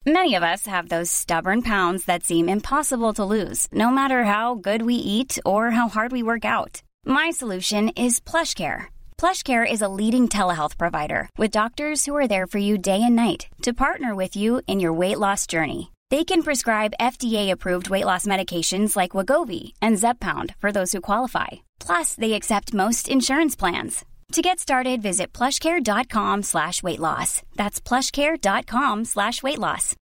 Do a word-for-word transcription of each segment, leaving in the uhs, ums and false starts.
Many of us have those stubborn pounds that seem impossible to lose, no matter how good we eat or how hard we work out. My solution is PlushCare. PlushCare is a leading telehealth provider with doctors who are there for you day and night to partner with you in your weight loss journey. They can prescribe F D A-approved weight loss medications like Wegovy and Zepbound for those who qualify. Plus, they accept most insurance plans. To get started, visit plushcare.com slash weight loss. That's plushcare.com slash weight loss.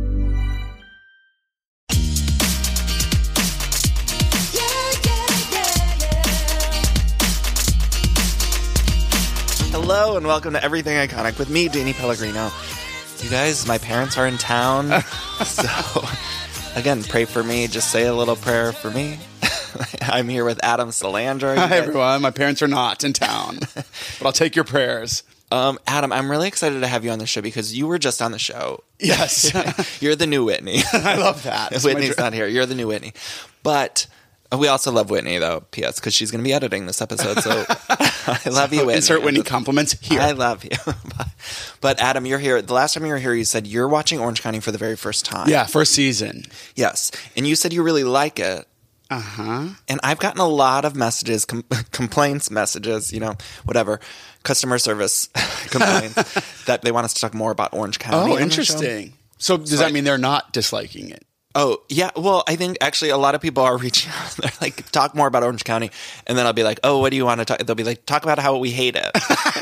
Hello and welcome to Everything Iconic with me, Danny Pellegrino. You guys, my parents are in town, so again, pray for me. Just say a little prayer for me. I'm here with Adam Salandra. Hi, everyone. My parents are not in town, but I'll take your prayers. Um, Adam, I'm really excited to have you on the show because you were just on the show. Yes. You're the new Whitney. I love that. Whitney's not here. You're the new Whitney. But we also love Whitney, though, P S, because she's going to be editing this episode. So I love so you, Whitney. Insert Whitney compliments here. I love you. But Adam, you're here. The last time you were here, you said you're watching Orange County for the very first time. Yeah, first season. Yes. And you said you really like it. Uh-huh. And I've gotten a lot of messages, com- complaints messages, you know, whatever, customer service complaints that they want us to talk more about Orange County. Oh, interesting. So does so that I, mean they're not disliking it? Oh, yeah. Well, I think actually a lot of people are reaching out. They're like, talk more about Orange County. And then I'll be like, oh, what do you want to talk? They'll be like, talk about how we hate it.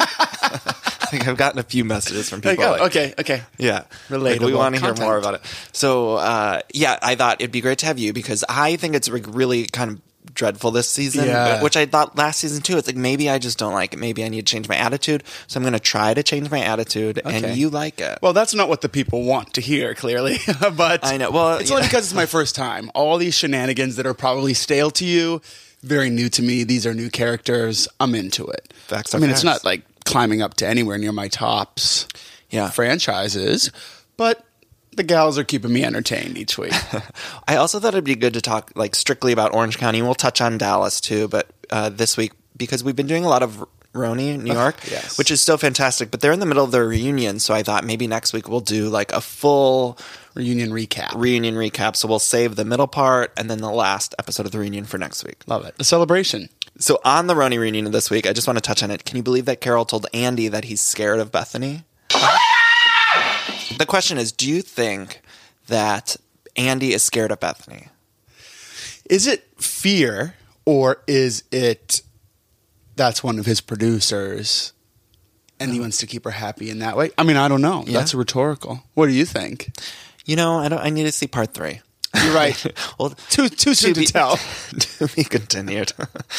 I think I've gotten a few messages from people. Like, oh, like, okay, okay. Yeah. Relatable like, we want to hear content. more about it. So, uh, yeah, I thought it'd be great to have you because I think it's like really kind of dreadful this season, Yeah. which I thought last season too. It's like maybe I just don't like it. Maybe I need to change my attitude. So I'm going to try to change my attitude, Okay. and you like it. Well, that's not what the people want to hear, clearly. But I know. Well, it's yeah. only because it's my first time. All these shenanigans that are probably stale to you, very new to me. These are new characters. I'm into it. Facts I are mean, it's facts. not like climbing up to anywhere near my tops Yeah. franchises, but the gals are keeping me entertained each week. I also thought it'd be good to talk like strictly about Orange County. We'll touch on Dallas too, but uh, this week because we've been doing a lot of Roni in New York, Yes. which is so fantastic. But they're in the middle of their reunion, so I thought maybe next week we'll do like a full Reunion recap. reunion recap. So we'll save the middle part and then the last episode of the reunion for next week. Love it. The celebration. So on the Roni reunion this week, I just want to touch on it. Can you believe that Carol told Andy that he's scared of Bethany? The question is, do you think that Andy is scared of Bethany? Is it fear or is it that's one of his producers and he wants to keep her happy in that way? I mean, I don't know. Yeah. That's rhetorical. What do you think? You know, I don't. I need to see part three. You're right. Well, Too too soon to be, tell. To be continued.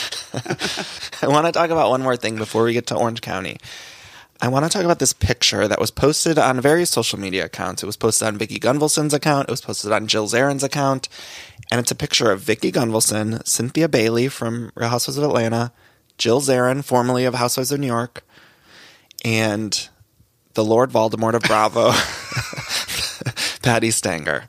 I want to talk about one more thing before we get to Orange County. I want to talk about this picture that was posted on various social media accounts. It was posted on Vicki Gunvalson's account. It was posted on Jill Zarin's account. And it's a picture of Vicki Gunvalson, Cynthia Bailey from Real Housewives of Atlanta, Jill Zarin, formerly of Housewives of New York, and the Lord Voldemort of Bravo, Patty Stanger.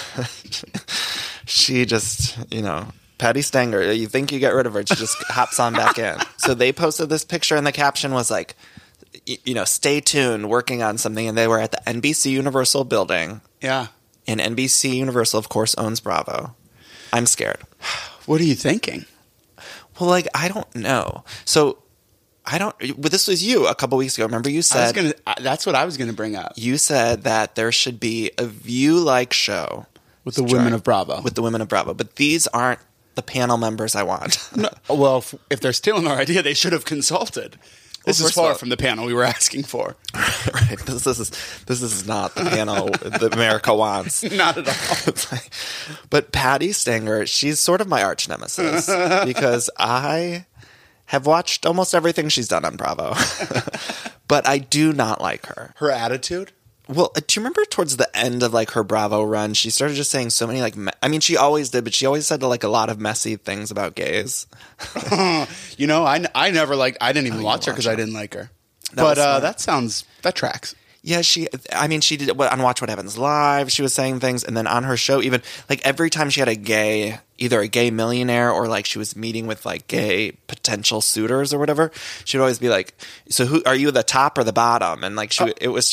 She just, you know, Patty Stanger, you think you get rid of her, she just hops on back in. So they posted this picture and the caption was like, you know, stay tuned, working on something. And they were at the N B C Universal building. Yeah. And N B C Universal, of course, owns Bravo. I'm scared. What are you thinking? Well, like, I don't know. So I don't, well, this was you a couple weeks ago. Remember you I was said, gonna, I, that's what I was going to bring up. you said that there should be a View-like show. With the women of Bravo. With the women of Bravo. But these aren't the panel members I want. No, well, if, if they're stealing our idea, they should have consulted. This Well, is first far of all- from the panel we were asking for. Right. This, this is this is not the panel that America wants. Not at all. It's like- but Patty Stanger, she's sort of my arch nemesis because I have watched almost everything she's done on Bravo. But I do not like her. Her attitude? Well, do you remember towards the end of like her Bravo run, she started just saying so many like, me- I mean, she always did, but she always said like a lot of messy things about gays. You know, I, I never liked, I didn't even Oh, you watch her watch because her. I didn't like her. That but was uh, smart. that sounds, that tracks. Yeah, she, I mean, she did on Watch What Happens Live. She was saying things. And then on her show, even like every time she had a gay, either a gay millionaire or like she was meeting with like gay potential suitors or whatever, she would always be like, so who are you, the top or the bottom? And like she, Oh. it was just,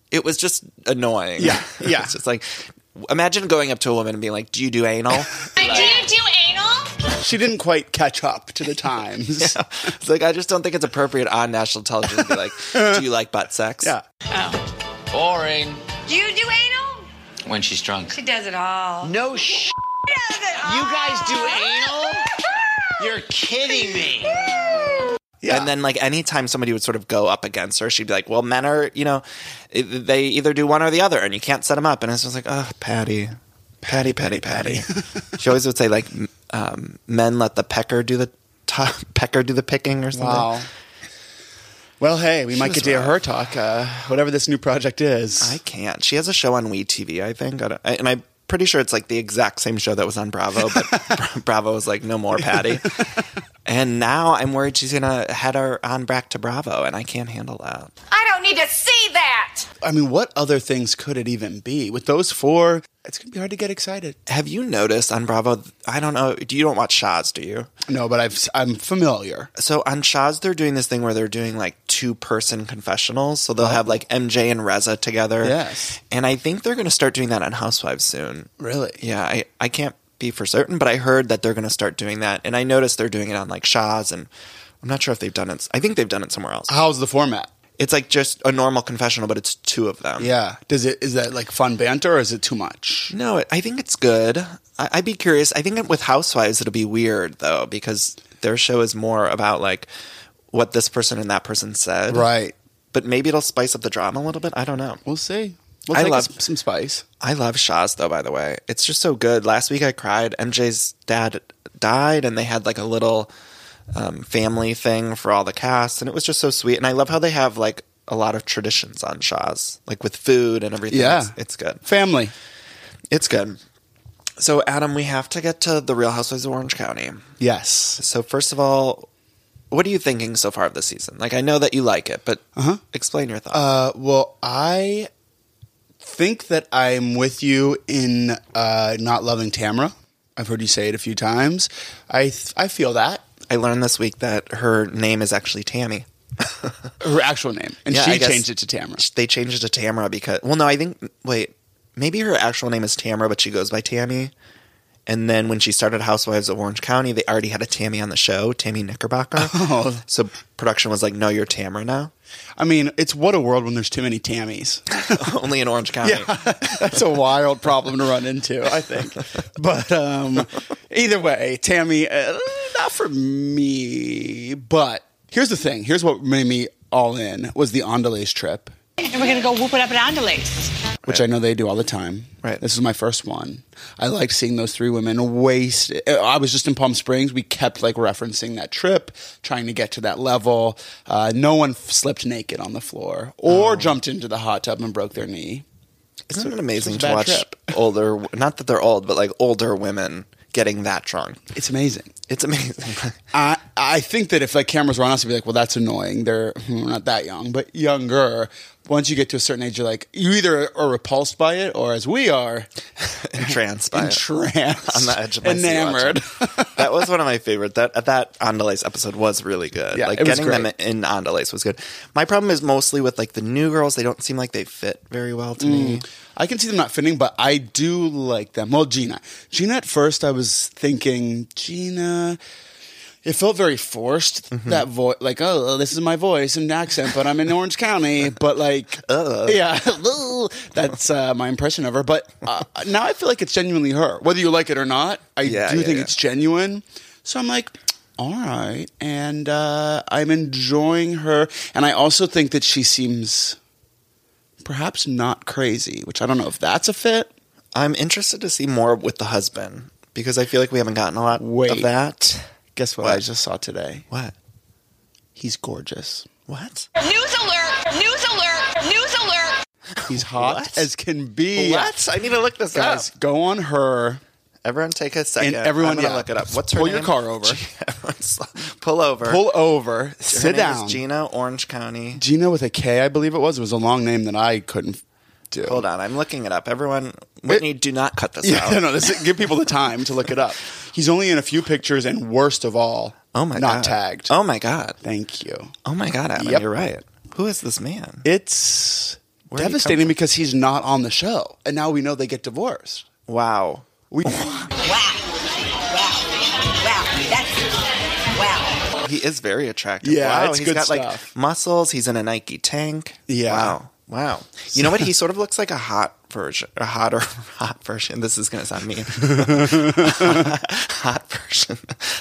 It was just annoying. Yeah, yeah. It's just like, imagine going up to a woman and being like, do you do anal? Do you do anal? She didn't quite catch up to the times. Yeah. It's like, I just don't think it's appropriate on national television to be like, do you like butt sex? Yeah. Oh. Boring. Do you do anal? When she's drunk. She does it all. No sh**. Does it all. You guys do anal? You're kidding me. Yeah. And then, like, anytime somebody would sort of go up against her, she'd be like, well, men are, you know, they either do one or the other, and you can't set them up. And it's just like, oh, Patty. Patty, Patty, Patty. She always would say, like, um, men let the pecker do the top, pecker do the picking or something. Wow. Well, hey, we She might was get to hear rough. her talk, uh, whatever this new project is. I can't. She has a show on WeTV, I think. I don't, I, and I'm pretty sure it's, like, the exact same show that was on Bravo, but Bravo was like, no more Patty. And now I'm worried she's going to head her on back to Bravo, and I can't handle that. I don't need to see that. I mean, what other things could it even be? With those four, it's going to be hard to get excited. Have you noticed on Bravo, I don't know, do you don't watch Shaz, do you? No, but I've, I'm familiar. So on Shaz, they're doing this thing where they're doing like two-person confessionals. So they'll have like M J and Reza together. Yes. And I think they're going to start doing that on Housewives soon. Really? Yeah, I, I can't be for certain, but I heard that they're going to start doing that. And I noticed they're doing it on like Shaz, and I'm not sure if they've done it. I think they've done it somewhere else. How's the format? It's like just a normal confessional, but it's two of them. Yeah. Does it, is that like fun banter or is it too much? No, I think it's good. I, I'd be curious. I think with Housewives, it'll be weird, though, because their show is more about, like, what this person and that person said. Right. But maybe it'll spice up the drama a little bit. I don't know. We'll see. We'll I take love- us some spice. I love Shaz, though, by the way. It's just so good. Last week I cried. M J's dad died, and they had, like, a little um, family thing for all the cast, and it was just so sweet. And I love how they have, like, a lot of traditions on Shaz, like with food and everything. Yeah. It's, it's good. Family. It's good. So, Adam, we have to get to the Real Housewives of Orange County. Yes. So, first of all, what are you thinking so far of this season? Like, I know that you like it, but Uh-huh. explain your thoughts. Uh, well, I think that I'm with you in uh, not loving Tamra. I've heard you say it a few times. I th- I feel that. I learned this week that her name is actually Tammy. Her actual name. And Yeah, she I guess- changed it to Tamra. They changed it to Tamara because, well, no, I think, wait, maybe her actual name is Tamara, but she goes by Tammy. And then when she started Housewives of Orange County, they already had a Tammy on the show, Tammy Knickerbocker. Oh. So production was like, no, you're Tamara now. I mean, it's what a world when there's too many Tammys. Only in Orange County. That's a wild problem to run into, I think. But um, either way, Tammy, uh, not for me. But here's the thing. Here's what made me all in was the Andalays trip, And we're going to go whoop it up at Andalays. which I know they do all the time. Right. This is my first one. I liked seeing those three women waste. I was just in Palm Springs. We kept like referencing that trip, trying to get to that level. Uh, no one f- slipped naked on the floor or Oh. jumped into the hot tub and broke their knee. Isn't it amazing It's a to bad watch trip. older, not that they're old, but like older women getting that drunk? It's amazing. It's amazing. I I think that if like cameras were on us, we'd be like, well, that's annoying. They're hmm, not that young, but younger. Once you get to a certain age, you're like, you either are repulsed by it, or as we are, Entranced by it. entranced, On the edge of my seat enamored. watching. That was one of my favorite. That that Andalays episode was really good. Yeah, like it was getting them great. in Andalays was good. My problem is mostly with like the new girls. They don't seem like they fit very well to me. I can see them not fitting, but I do like them. Well, Gina. Gina, at first, I was thinking, Gina. It felt very forced, Mm-hmm. that voice. Like, oh, this is my voice and accent, but I'm in Orange County. But, like, Ugh. yeah, that's uh, my impression of her. But uh, now I feel like it's genuinely her. Whether you like it or not, I Yeah, do yeah, think yeah. it's genuine. So I'm like, all right. And uh, I'm enjoying her. And I also think that she seems perhaps not crazy, which I don't know if that's a fit. I'm interested to see more with the husband because I feel like we haven't gotten a lot Wait. of that. Guess what, What? I just saw today? What? He's gorgeous. What? News alert! News alert! News alert! He's hot What? as can be. What? I need to look this Guys, up. go on her. Everyone take a second. And everyone, I'm gonna yeah. look it up. What's her Pull name? your car over. Everyone slow- Pull over. Pull over. Her Sit name down. is Gina, Orange County. Gina with a K, I believe it was. It was a long name that I couldn't do. Hold on, I'm looking it up. Everyone, Whitney, do not cut this Yeah, out. no, no. This, give people the time to look it up. He's only in a few pictures, and worst of all, Oh my not god, tagged. Oh my god, Thank you. oh my god, Adam, Yep. you're right. Who is this man? It's Where did he come Devastating from? because he's not on the show. And now we know they get divorced. Wow. We Wow. Wow. Wow. That's wow. He is very attractive. Yeah, wow. it's He's good got stuff. like muscles. He's in a Nike tank. Yeah. Wow. Wow. You know what? He sort of looks like a hot version, a hotter hot version. This is going to sound mean. Hot version.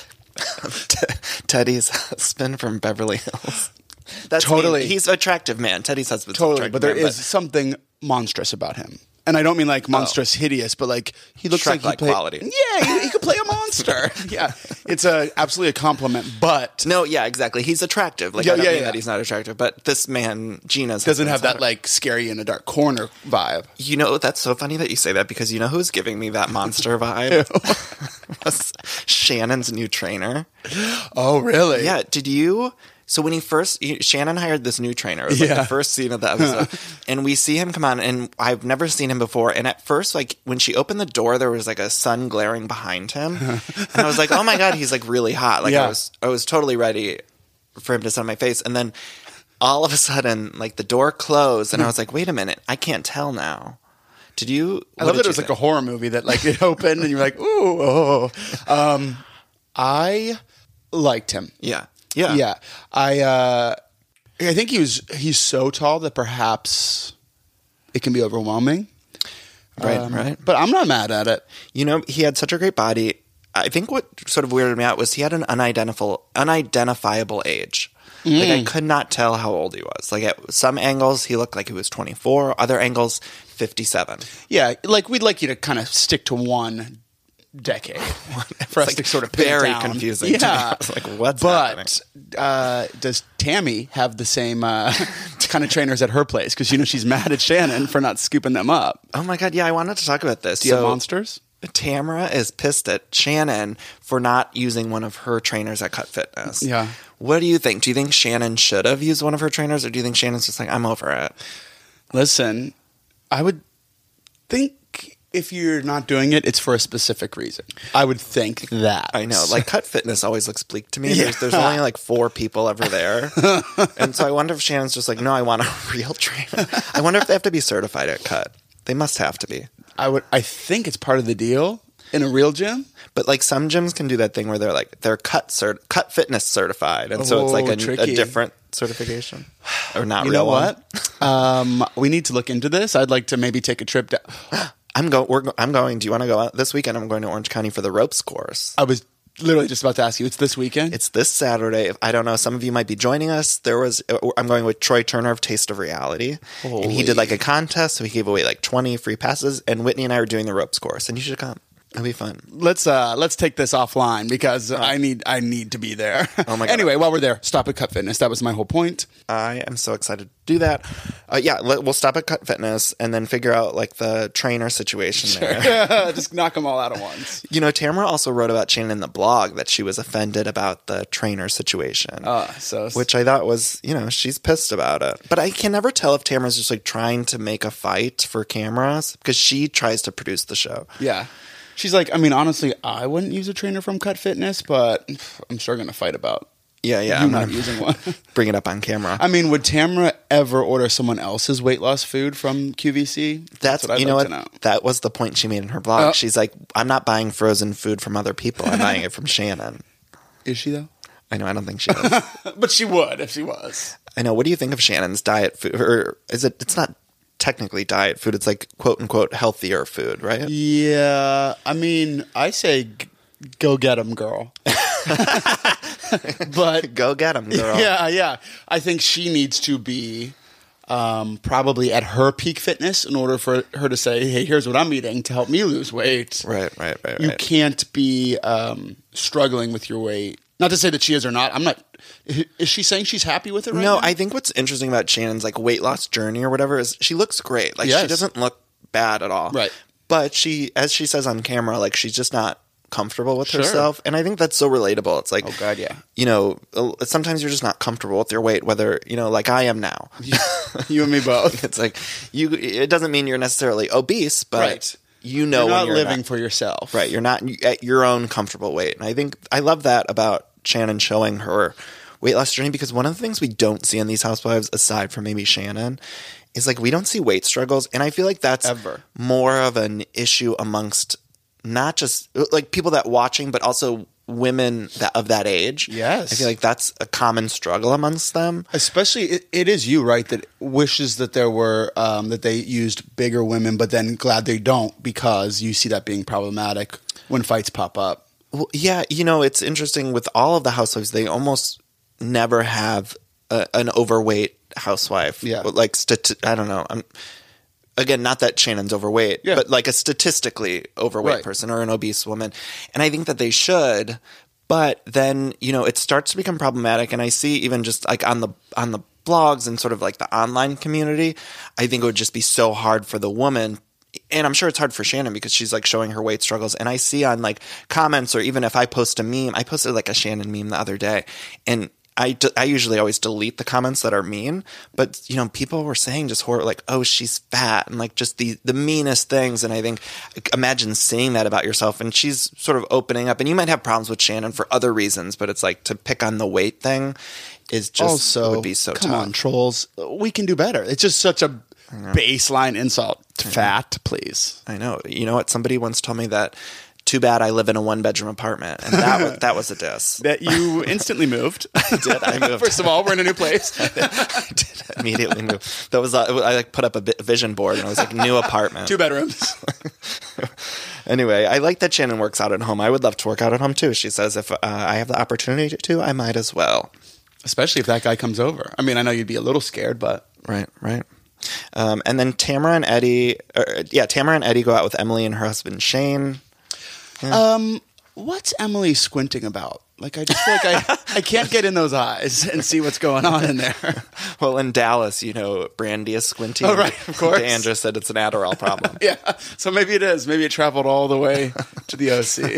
T- Teddy's husband from Beverly Hills. That's Totally. mean. He's an attractive man. Teddy's husband's an Totally, attractive but there man, is something monstrous about him. And I don't mean like monstrous, hideous, but like he looks like he Shrek-like play- quality. Yeah, he, he could play a monster. Yeah, it's a absolutely a compliment, but No, yeah, exactly. He's attractive. Like, Yeah, I don't yeah, mean yeah. that he's not attractive, but this man, Gina's doesn't have husband's that not- like scary in a dark corner vibe. You know, that's so funny that you say that because you know who's giving me that monster vibe? Was Shannon's new trainer. Oh, really? Yeah. Did you? So when he first, he- Shannon hired this new trainer. It was like Yeah. the first scene of the episode. And we see him come on, and I've never seen him before. And at first, like, when she opened the door, there was like a sun glaring behind him. And I was like, oh my God, he's like really hot. Like, Yeah. I was, I was totally ready for him to sit on my face. And then all of a sudden, like, the door closed, and I was like, wait a minute, I can't tell now. Did you? I love that it was like a horror movie that like it opened and you're like, ooh, oh. Um, I liked him. Yeah. Yeah. Yeah, I uh, I think he was he's so tall that perhaps it can be overwhelming. Right. Um, right. But I'm not mad at it. You know, he had such a great body. I think what sort of weirded me out was he had an unidentifiable, unidentifiable age. Like, I could not tell how old he was. Like, at some angles, he looked like he was twenty-four. Other angles, fifty-seven. Yeah, like we'd like you to kind of stick to one decade for us like to sort of pin it very down. confusing to me. Yeah, I was like, what's but uh, does Tammy have the same uh, kind of trainers at her place? Because you know she's mad at Shannon for not scooping them up. Oh, my God. Yeah, I wanted to talk about this. Do you so, have monsters? Tamara is pissed at Shannon for not using one of her trainers at Cut Fitness. Yeah. What do you think? Do you think Shannon should have used one of her trainers, or do you think Shannon's just like, I'm over it? Listen, I would think if you're not doing it, it's for a specific reason. I would think that. I know. Like, Cut Fitness always looks bleak to me. Yeah. There's, there's only like four people ever there. And so I wonder if Shannon's just like, no, I want a real trainer. I wonder if they have to be certified at Cut. They must have to be. I would. I think it's part of the deal in a real gym. But like some gyms can do that thing where they're like, they're Cut cert- Cut Fitness certified. And so it's like Oh, a, a tricky. different certification. Or not You real know one. what? um, we need to look into this. I'd like to maybe take a trip down. I'm go. We're. Go- I'm going. Do you want to go out this weekend? I'm going to Orange County for the ropes course. I was literally just about to ask you. It's this weekend. It's this Saturday. I don't know. Some of you might be joining us. There was. I'm going with Troy Turner of Taste of Reality, and he did like a contest. So he gave away like twenty free passes. And Whitney and I are doing the ropes course, and you should come. It'll be fun. let's uh let's take this offline because I need I need to be there. Oh my God. Anyway, while we're there, stop at Cut Fitness. That was my whole point. I am so excited to do that. Uh, yeah, let, we'll stop at Cut Fitness and then figure out like the trainer situation there. Just knock them all out at once. You know, Tamara also wrote about Shannon in the blog that she was offended about the trainer situation. Uh, so Which I thought was, you know, she's pissed about it. But I can never tell if Tamara's just like trying to make a fight for cameras because she tries to produce the show. yeah. She's like, I mean, honestly, I wouldn't use a trainer from Cut Fitness, but I'm sure going to fight about Yeah, yeah. you I'm not gonna using one. bring it up on camera. I mean, would Tamara ever order someone else's weight loss food from Q V C? That's, what I'd you know like what? to know. That was the point she made in her blog. Oh. She's like, I'm not buying frozen food from other people. I'm buying it from Shannon. Is she though? I know. I don't think she is. But she would if she was. I know. What do you think of Shannon's diet food? Or is it? It's not technically diet food. It's like quote unquote healthier food, right? Yeah, I mean, I say g- go get them, girl. But Go get them, girl. yeah, yeah, I think she needs to be um, probably at her peak fitness in order for her to say, "Hey, here's what I'm eating to help me lose weight." Right, right, right, You right. can't be um, struggling with your weight. Not to say that she is or not. I'm not. Is she saying she's happy with it right No, now? I think what's interesting about Shannon's like weight loss journey or whatever is she looks great. Like she Yes. doesn't look bad at all. Right. But she, as she says on camera, like she's just not comfortable with Sure. herself. And I think that's so relatable. It's like, Oh, God, yeah. you know, sometimes you're just not comfortable with your weight, whether, you know, like I am now. You and me both. It's like you, it doesn't mean you're necessarily obese, but Right. you know, You're not when you're living not- for yourself. Right. You're not at your own comfortable weight. And I think I love that about Shannon showing her weight loss journey because one of the things we don't see in these housewives, aside from maybe Shannon, is like we don't see weight struggles, and I feel like that's Ever. more of an issue amongst not just like people that watching, but also women that of that age. Yes. I feel like that's a common struggle amongst them. Especially, it, it is you, right, that wishes that there were, um, that they used bigger women, but then glad they don't because you see that being problematic when fights pop up. Well, yeah, you know, it's interesting with all of the housewives, they almost never have a, an overweight housewife. Yeah. Like, stati- I don't know. I'm, again, not that Shannon's overweight, Yeah. but like a statistically overweight Right. person or an obese woman. And I think that they should, but then, you know, it starts to become problematic. And I see even just like on the, on the blogs and sort of like the online community, I think it would just be so hard for the woman. And I'm sure it's hard for Shannon because she's like showing her weight struggles. And I see on like comments, or even if I post a meme, I posted like a Shannon meme the other day, and I, d- I usually always delete the comments that are mean, but you know, people were saying just horror, like, oh, she's fat, and like just the, the meanest things. And I think, imagine saying that about yourself, and she's sort of opening up, and you might have problems with Shannon for other reasons, but it's like to pick on the weight thing is just, Also, would be so come tough. on, trolls. We can do better. It's just such a baseline insult. Fat, please. I know. You know what? Somebody once told me that, too bad I live in a one bedroom apartment. And that was, that was a diss. That you instantly moved. I did. I moved. First of all, we're in a new place. I did immediately move. That was, uh, I like put up a bi- vision board, and I was like, new apartment. Two bedrooms. Anyway, I like that Shannon works out at home. I would love to work out at home too. She says if uh, I have the opportunity to, I might as well. Especially if that guy comes over. I mean, I know you'd be a little scared, but Right, right. Um, and then Tamara and Eddie, uh, yeah, Tamara and Eddie go out with Emily and her husband Shane. um, what's Emily squinting about? Like, I just feel like I, I can't get in those eyes and see what's going on in there. Well, in Dallas, you know, Brandy is squinting. Oh, right, of course. Deandra said it's an Adderall problem. Yeah, so maybe it is. Maybe it traveled all the way to the O C.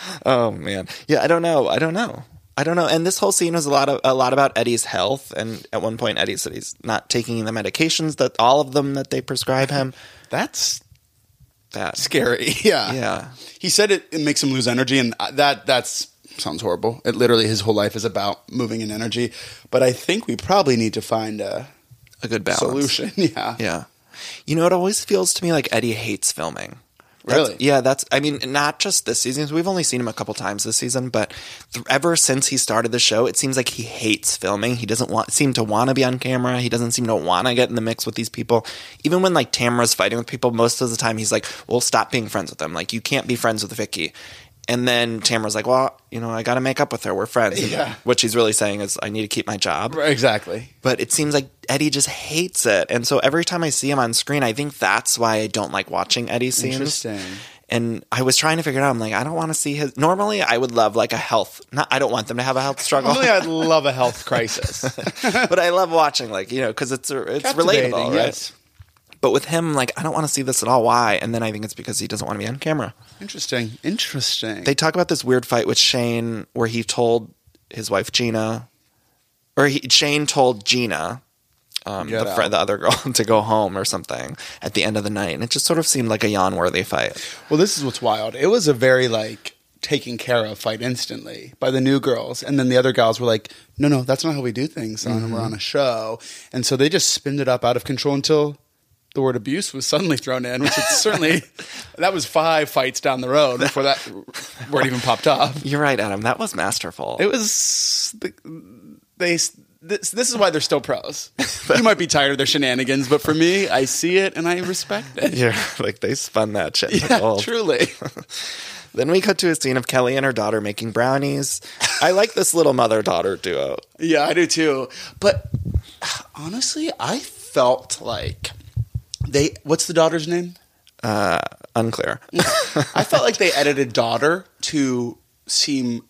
Oh man, yeah, I don't know. I don't know. I don't know. And this whole scene was a lot of a lot about Eddie's health. And at one point, Eddie said he's not taking the medications that all of them that they prescribe him. That's That scary. Yeah. Yeah. He said it, it makes him lose energy, and that that's sounds horrible. It literally, his whole life is about moving in energy. But I think we probably need to find a a good balance. solution. Yeah. Yeah. You know, it always feels to me like Eddie hates filming. That's- Really? Yeah, that's, I mean, not just this season. We've only seen him a couple times this season, but th- ever since he started the show, it seems like he hates filming. He doesn't want, seem to want to be on camera. He doesn't seem to want to get in the mix with these people. Even when like Tamara's fighting with people, most of the time he's like, well, stop being friends with them. Like, you can't be friends with Vicky. And then Tamara's like, well, you know, I got to make up with her. We're friends. Yeah. What she's really saying is, I need to keep my job. Right, exactly. But it seems like Eddie just hates it. And so every time I see him on screen, I think that's why I don't like watching Eddie scenes. Interesting. And I was trying to figure it out. I'm like, I don't want to see his. Normally, I would love like a health. Not, I don't want them to have a health struggle. Normally, I'd love a health crisis. But I love watching, like, you know, because it's it's Captivating, relatable, right? yes. But with him, like, I don't want to see this at all. Why? And then I think it's because he doesn't want to be on camera. Interesting. Interesting. They talk about this weird fight with Shane, where he told his wife Gina, or he, Shane told Gina, um, Get the, fr- out. the other girl, to go home or something at the end of the night, and it just sort of seemed like a yawn-worthy fight. Well, this is what's wild. It was a very, like, taken care of fight instantly by the new girls. And then the other gals were like, no, no, that's not how we do things. Son. Mm-hmm. We're on a show. And so they just spinned it up out of control until the word abuse was suddenly thrown in, which is certainly, that was five fights down the road before that word even popped up. You're right, Adam. That was masterful. It was, they, this, this is why they're still pros. You might be tired of their shenanigans, but for me, I see it and I respect it. Yeah, like they spun that shit. into Yeah, gold. truly. Then we cut to a scene of Kelly and her daughter making brownies. I like this little mother-daughter duo. Yeah, I do too. But honestly, I felt like they, what's the daughter's name? Uh, unclear. I felt like they edited daughter to seem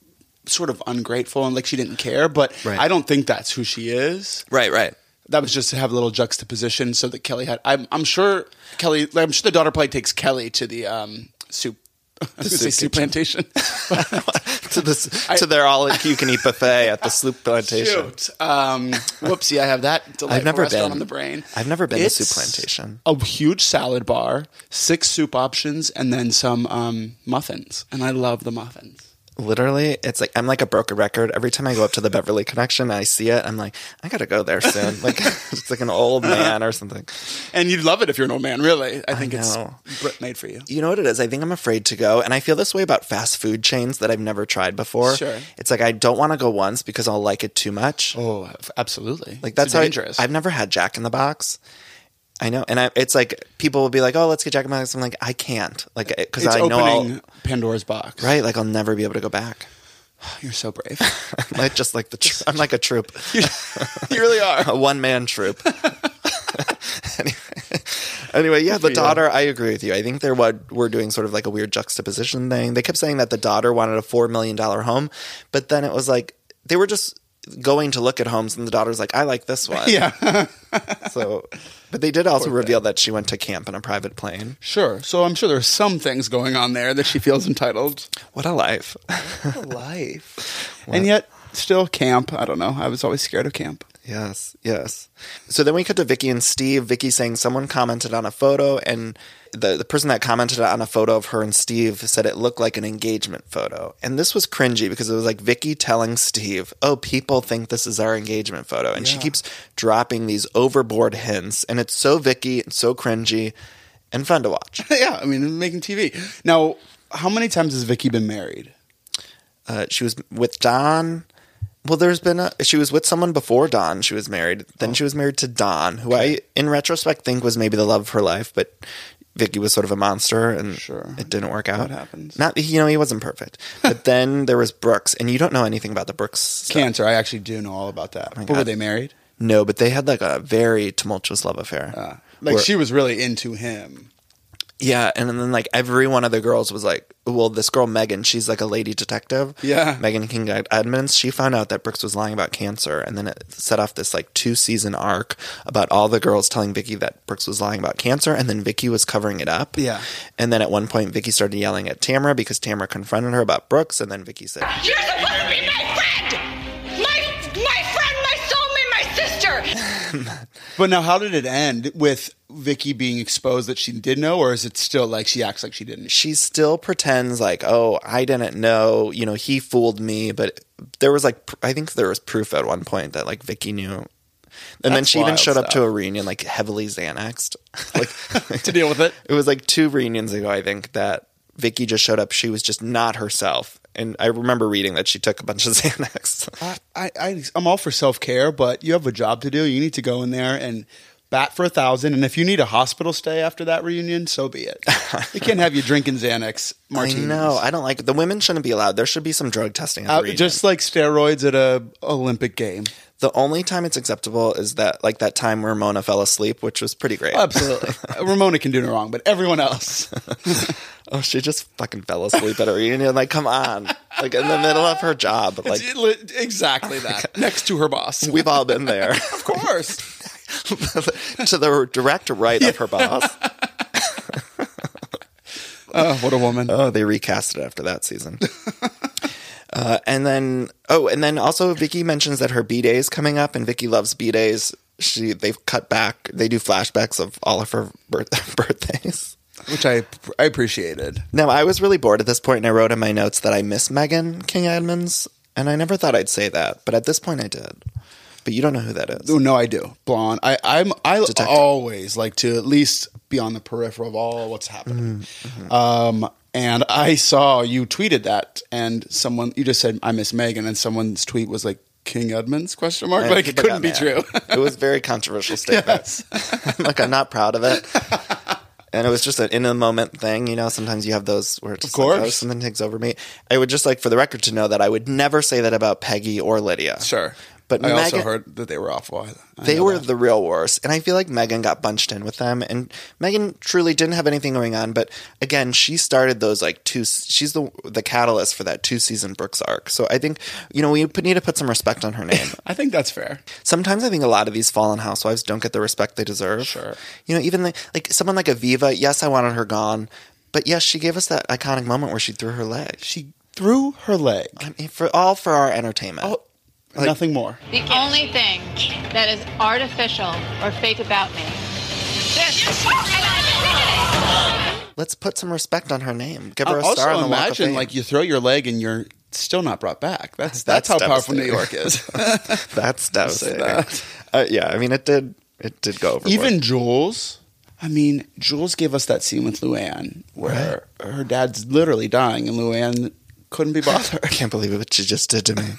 sort of ungrateful and like she didn't care, but Right. I don't think that's who she is. Right, right. That was just to have a little juxtaposition so that Kelly had, I'm, I'm sure Kelly, I'm sure the daughter probably takes Kelly to the um, soup, I was going to say soup soup kitchen. plantation. to this, to their all-you-can-eat buffet at the Sloop Plantation. Shoot. Um, whoopsie, I have that delightful I've never restaurant been on the brain. I've never been It's to Soup Plantation. A huge salad bar, six soup options, and then some um, muffins. And I love the muffins. Literally, it's like I'm like a broken record. Every time I go up to the Beverly Connection, I see it. I'm like, I gotta go there soon. Like it's like an old man or something. And you'd love it if you're an old man. Really, I think I it's know. made for you. You know what it is? I think I'm afraid to go, and I feel this way about fast food chains that I've never tried before. Sure. It's like I don't want to go once because I'll like it too much. Oh, absolutely. Like that's it's how I- dangerous. I've never had Jack in the Box. I know, and I, it's like people will be like, "Oh, let's get Jack in the Box." I'm like, I can't, like, because it's I know, opening I'll, Pandora's box. right? Like, I'll never be able to go back. You're so brave. I'm like just like the, tr- I'm like a troop, you, you really are. a one man troop. anyway, anyway, yeah, the you. daughter. I agree with you. I think they're what we're doing, sort of like a weird juxtaposition thing. They kept saying that the daughter wanted a four million dollar home, but then it was like they were just going to look at homes, and the daughter's like, "I like this one." Yeah. So, but they did also reveal that she went to camp in a private plane. Sure. So I'm sure there's some things going on there that she feels entitled. What a life. Life. And yet, still camp. I don't know. I was always scared of camp. Yes, yes. So then we cut to Vicky and Steve. Vicky saying someone commented on a photo, and the, the person that commented on a photo of her and Steve said it looked like an engagement photo. And this was cringy because it was like Vicky telling Steve, oh, people think this is our engagement photo. And yeah. she keeps dropping these overboard hints. And it's so Vicky and so cringy and fun to watch. Yeah, I mean, making T V. Now, how many times has Vicky been married? Uh, she was with Don. Well, there's been a, she was with someone before Don. She was married. Then oh. she was married to Don, who okay. I, in retrospect, think was maybe the love of her life. But Vicky was sort of a monster, and sure. it didn't work out. What happens? Not, you know, he wasn't perfect. But then there was Brooks, and you don't know anything about the Brooks stuff. Cancer. I actually do know all about that. Oh but were they married? No, but they had like a very tumultuous love affair. Uh, like where, she was really into him. Yeah, and then like every one of the girls was like, well, this girl Megan, she's like a lady detective. Yeah, Megan King Edmonds. She found out that Brooks was lying about cancer, and then it set off this like two season arc about all the girls telling Vicky that Brooks was lying about cancer, and then Vicky was covering it up. Yeah, and then at one point Vicky started yelling at Tamara because Tamara confronted her about Brooks, and then Vicky said, "You're supposed to be my friend, my my friend, my soulmate, my sister." But now, how did it end with Vicky being exposed that she did know, or is it still like she acts like she didn't? She still pretends like, oh, I didn't know, you know, he fooled me. But there was like, I think there was proof at one point that like Vicky knew. And That's then she even showed stuff. up to a reunion like heavily Xanaxed. like to deal with it. It was like two reunions ago, I think, that Vicky just showed up. She was just not herself. And I remember reading that she took a bunch of Xanax. I, I, I'm all for self-care, but you have a job to do. You need to go in there and bat for a thousand. And if you need a hospital stay after that reunion, so be it. You can't have you drinking Xanax martinis. I know. I don't like it. The women shouldn't be allowed. There should be some drug testing at the uh, reunion. Just like steroids at a Olympic game. The only time it's acceptable is that, like that time Ramona fell asleep, which was pretty great. Absolutely. Ramona can do no wrong, but everyone else. Oh, she just fucking fell asleep at a reunion. Like, come on. Like, in the middle of her job. Like, it's exactly that. Next to her boss. We've all been there. Of course. To the direct right of her boss. Oh, what a woman. Oh, they recast it after that season. Uh, and then, oh, and then also Vicky mentions that her B-Day is coming up, and Vicky loves B-Days. She, they've cut back, they do flashbacks of all of her birth, birthdays. Which I I appreciated. Now, I was really bored at this point, and I wrote in my notes that I miss Megan King Edmonds, and I never thought I'd say that, but at this point I did. But you don't know who that is. Oh, no, I do. Blonde. I I'm, I Detective. always like to at least be on the peripheral of all what's happening. Mm-hmm. Um, and I saw you tweeted that, and someone, you just said, I miss Megan, and someone's tweet was like, King Edmonds, question mark? And like, it couldn't be true. It was a very controversial statement. Yes. Like, I'm not proud of it. And it was just an in-the-moment thing, you know? Sometimes you have those where it's just of course. Like, oh, something takes over me. I would just like, for the record, to know that I would never say that about Peggy or Lydia. Sure. But I Megan, also heard that they were awful. I they were that. the real worst. And I feel like Megan got bunched in with them. And Megan truly didn't have anything going on. But again, she started those like two – she's the the catalyst for that two-season Brooks arc. So I think, you know, we need to put some respect on her name. I think that's fair. Sometimes I think a lot of these fallen housewives don't get the respect they deserve. Sure. You know, even the, like someone like Aviva, yes, I wanted her gone. But yes, she gave us that iconic moment where she threw her leg. She threw her leg. I mean, for all for our entertainment. Oh. Like, nothing more. The only thing that is artificial or fake about me. Let's put some respect on her name. Give her a also star on the Walk of imagine Fame. like you throw your leg and you're still not brought back. That's that's, that's how powerful New York is. That's devastating. That. Uh, yeah, I mean, it did it did go over. Even Jules. I mean, Jules gave us that scene with Luann where right. her dad's literally dying, and Luann couldn't be bothered. I can't believe what she just did to me.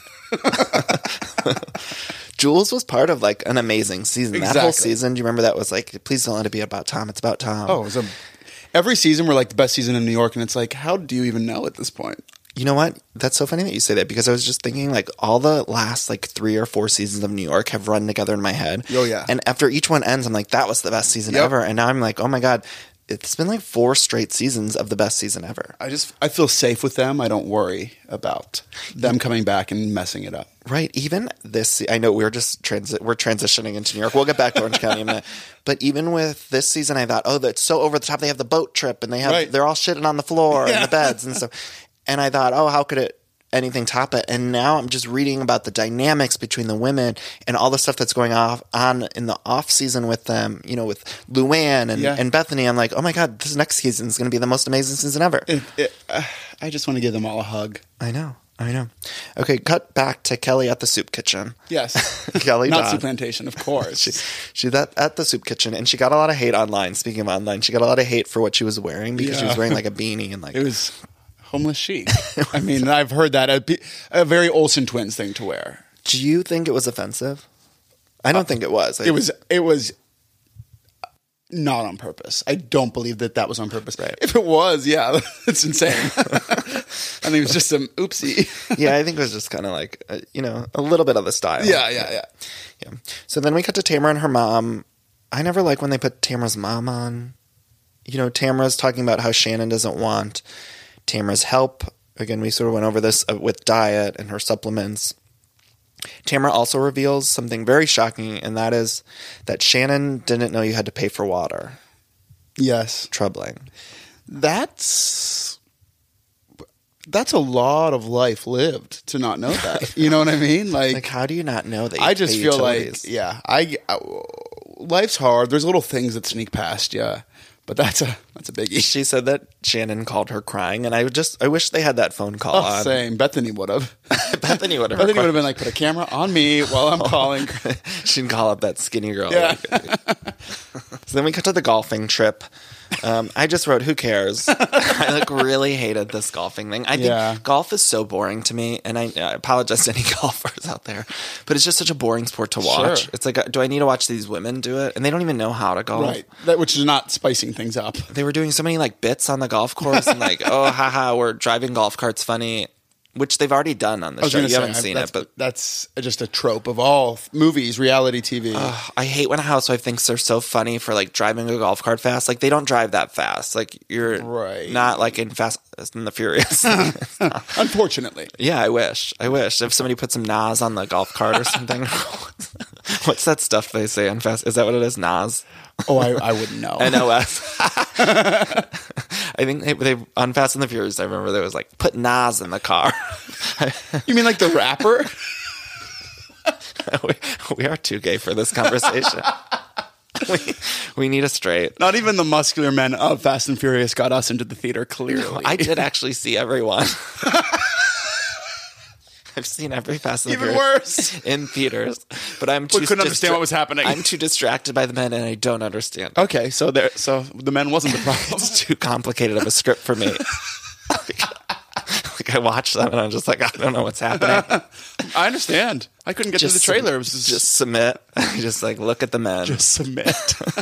Jules was part of like an amazing season. Exactly. That whole season, do you remember that was like, please don't let it be about Tom. It's about Tom. Oh, it was a, every season were like the best season in New York, and it's like, how do you even know at this point? You know what? That's so funny that you say that, because I was just thinking like all the last like three or four seasons of New York have run together in my head. Oh yeah. And after each one ends, I'm like, that was the best season yep. ever. And now I'm like, oh my God, it's been like four straight seasons of the best season ever. I just, I feel safe with them. I don't worry about them coming back and messing it up. Right. Even this, I know we're just transi- we're transitioning into New York. We'll get back to Orange County in a minute. But even with this season, I thought, oh, that's so over the top. They have the boat trip and they have, right. they're all shitting on the floor yeah. and the beds and stuff. And I thought, oh, how could it, anything top it? And now I'm just reading about the dynamics between the women and all the stuff that's going off on in the off season with them, you know, with Luann and, yeah. and Bethany. I'm like, oh my God, this next season is going to be the most amazing season ever. It, it, uh, I just want to give them all a hug. I know. I know. Okay, cut back to Kelly at the soup kitchen. Yes. Kelly Not Dodd. Soup Plantation, of course. she, she's at, at the soup kitchen, and she got a lot of hate online. Speaking of online, she got a lot of hate for what she was wearing because yeah. she was wearing like a beanie and like it was homeless chic. I mean, I've heard that a, a very Olsen twins thing to wear. Do you think it was offensive? I don't uh, think it was. I, it was. It was not on purpose. I don't believe that that was on purpose. Right. If it was, yeah, it's insane. I think it was just some oopsie. Yeah, I think it was just kind of like, uh, you know, a little bit of the style. Yeah, yeah, yeah. Yeah. So then we cut to Tamara and her mom. I never like when they put Tamara's mom on. You know, Tamara's talking about how Shannon doesn't want Tamara's help. Again, we sort of went over this with diet and her supplements. Tamara also reveals something very shocking, and that is that Shannon didn't know you had to pay for water. Yes. Troubling. That's that's a lot of life lived to not know that. You know what I mean? Like, like how do you not know that you I just pay feel utilities? like, yeah, I, I life's hard. There's little things that sneak past you. But that's a that's a biggie. She said that Shannon called her crying, and I would just I wish they had that phone call oh, on. Same. Bethany would have. Bethany would have. Bethany would have been like, put a camera on me while I'm calling. She'd call up that skinny girl. Yeah. So then we cut to the golfing trip. Um, I just wrote, who cares? I like really hated this golfing thing. I think yeah. golf is so boring to me, and I, I apologize to any golfers out there, but it's just such a boring sport to watch. Sure. It's like, do I need to watch these women do it? And they don't even know how to golf. Right. That, which is not spicing things up. They were doing so many like bits on the golf course and like, oh, haha, we're driving golf carts funny. Which they've already done on the show. You say, haven't seen it, but that's just a trope of all movies, reality T V. Uh, I hate when a housewife thinks they're so funny for like driving a golf cart fast. Like they don't drive that fast. Like you're right. not like in Fast and the Furious. Unfortunately, yeah. I wish. I wish if somebody put some Nas on the golf cart or something. What's that stuff they say on Fast? Is that what it is? Nas. Oh, I, I wouldn't know. N O S. I think they, they on Fast and the Furious. I remember there was like put Nas in the car. You mean like the rapper? we, we are too gay for this conversation. we, we need a straight. Not even the muscular men of Fast and Furious got us into the theater. Clearly, no, I did actually see everyone. I've seen every Fast and the Even Furious worse in theaters, but I'm too we couldn't understand what was happening. I'm too distracted by the men, and I don't understand. Okay, so there, so the men wasn't the problem. It's too complicated of a script for me. like, like I watched them, and I'm just like, I don't know what's happening. I understand. I couldn't get just to the trailer. It was just, just submit. Just like look at the men. Just submit.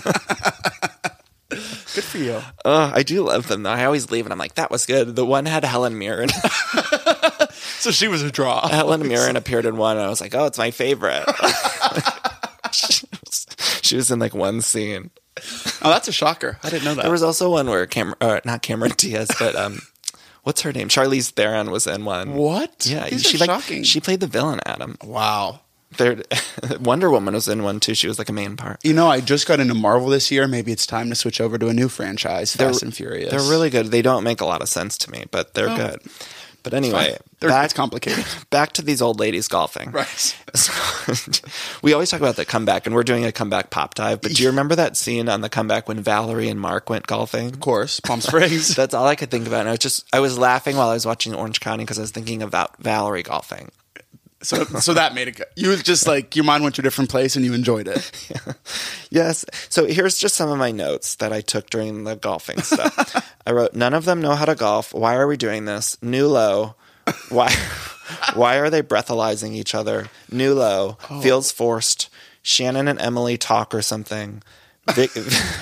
Good for you. Oh, I do love them though. I always leave, and I'm like, that was good. The one had Helen Mirren. So she was a draw. Helen Mirren appeared in one, and I was like, oh, it's my favorite. she, was, she was in like one scene. Oh, that's a shocker. I didn't know that. There was also one where Cameron, uh, not Cameron Diaz, but um, what's her name? Charlize Theron was in one. What? Yeah, These she are like shocking. she played the villain, Adam. Wow. There, Wonder Woman was in one too. She was like a main part. You know, I just got into Marvel this year. Maybe it's time to switch over to a new franchise, Fast they're, and Furious. They're really good. They don't make a lot of sense to me, but they're oh. good. But anyway, They're, back, it's complicated. back to these old ladies golfing. Right. So, we always talk about the comeback, and we're doing a comeback pop dive. But do you remember that scene on the comeback when Valerie and Mark went golfing? Of course, Palm Springs. That's all I could think about. And I was just, I was laughing while I was watching Orange County because I was thinking about Valerie golfing. So, so that made it good. You was just like, your mind went to a different place and you enjoyed it. Yeah. Yes. So here's just some of my notes that I took during the golfing stuff. I wrote, none of them know how to golf. Why are we doing this? New low. Why, why are they breathalyzing each other? New low. Oh. Feels forced. Shannon and Emily talk or something. Vic,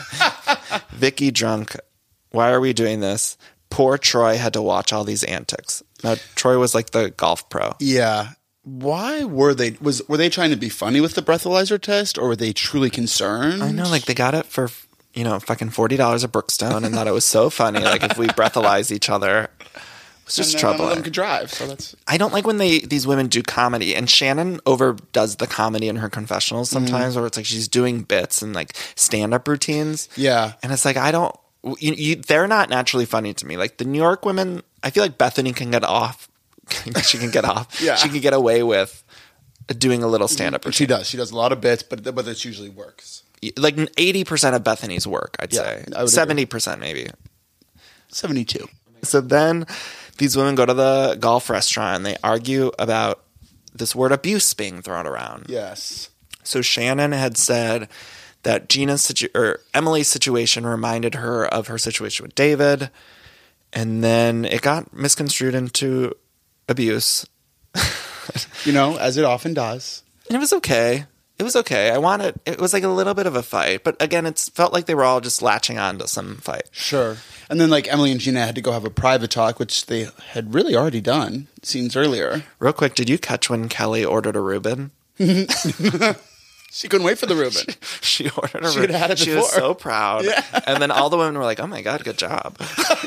Vicky drunk. Why are we doing this? Poor Troy had to watch all these antics. Now, Troy was like the golf pro. Yeah. Why were they was were they trying to be funny with the breathalyzer test, or were they truly concerned? I know, like they got it for, you know, fucking forty dollars at Brookstone and thought it was so funny. Like if we breathalyze each other, it was just and troubling. None of them could drive, so that's. I don't like when they these women do comedy, and Shannon overdoes the comedy in her confessionals sometimes, mm. where it's like she's doing bits and like stand up routines. Yeah, and it's like I don't. You, you, they're not naturally funny to me. Like the New York women, I feel like Bethany can get off. she can get off. Yeah. She can get away with doing a little stand-up routine. She does. She does a lot of bits, but but it usually works. Like eighty percent of Bethany's work, I'd yeah, say. I would seventy percent agree. Maybe. seventy-two. So then these women go to the golf restaurant and they argue about this word abuse being thrown around. Yes. So Shannon had said that Gina's situ- or Emily's situation reminded her of her situation with David, and then it got misconstrued into abuse. You know, as it often does. And it was okay. It was okay. I wanted, it was like a little bit of a fight, but again, it felt like they were all just latching on to some fight. Sure. And then like Emily and Gina had to go have a private talk, which they had really already done scenes earlier. Real quick, did you catch when Kelly ordered a Reuben? She couldn't wait for the Reuben. She, she ordered a She Reuben. had had it She before. was so proud. Yeah. And then all the women were like, oh my God, good job.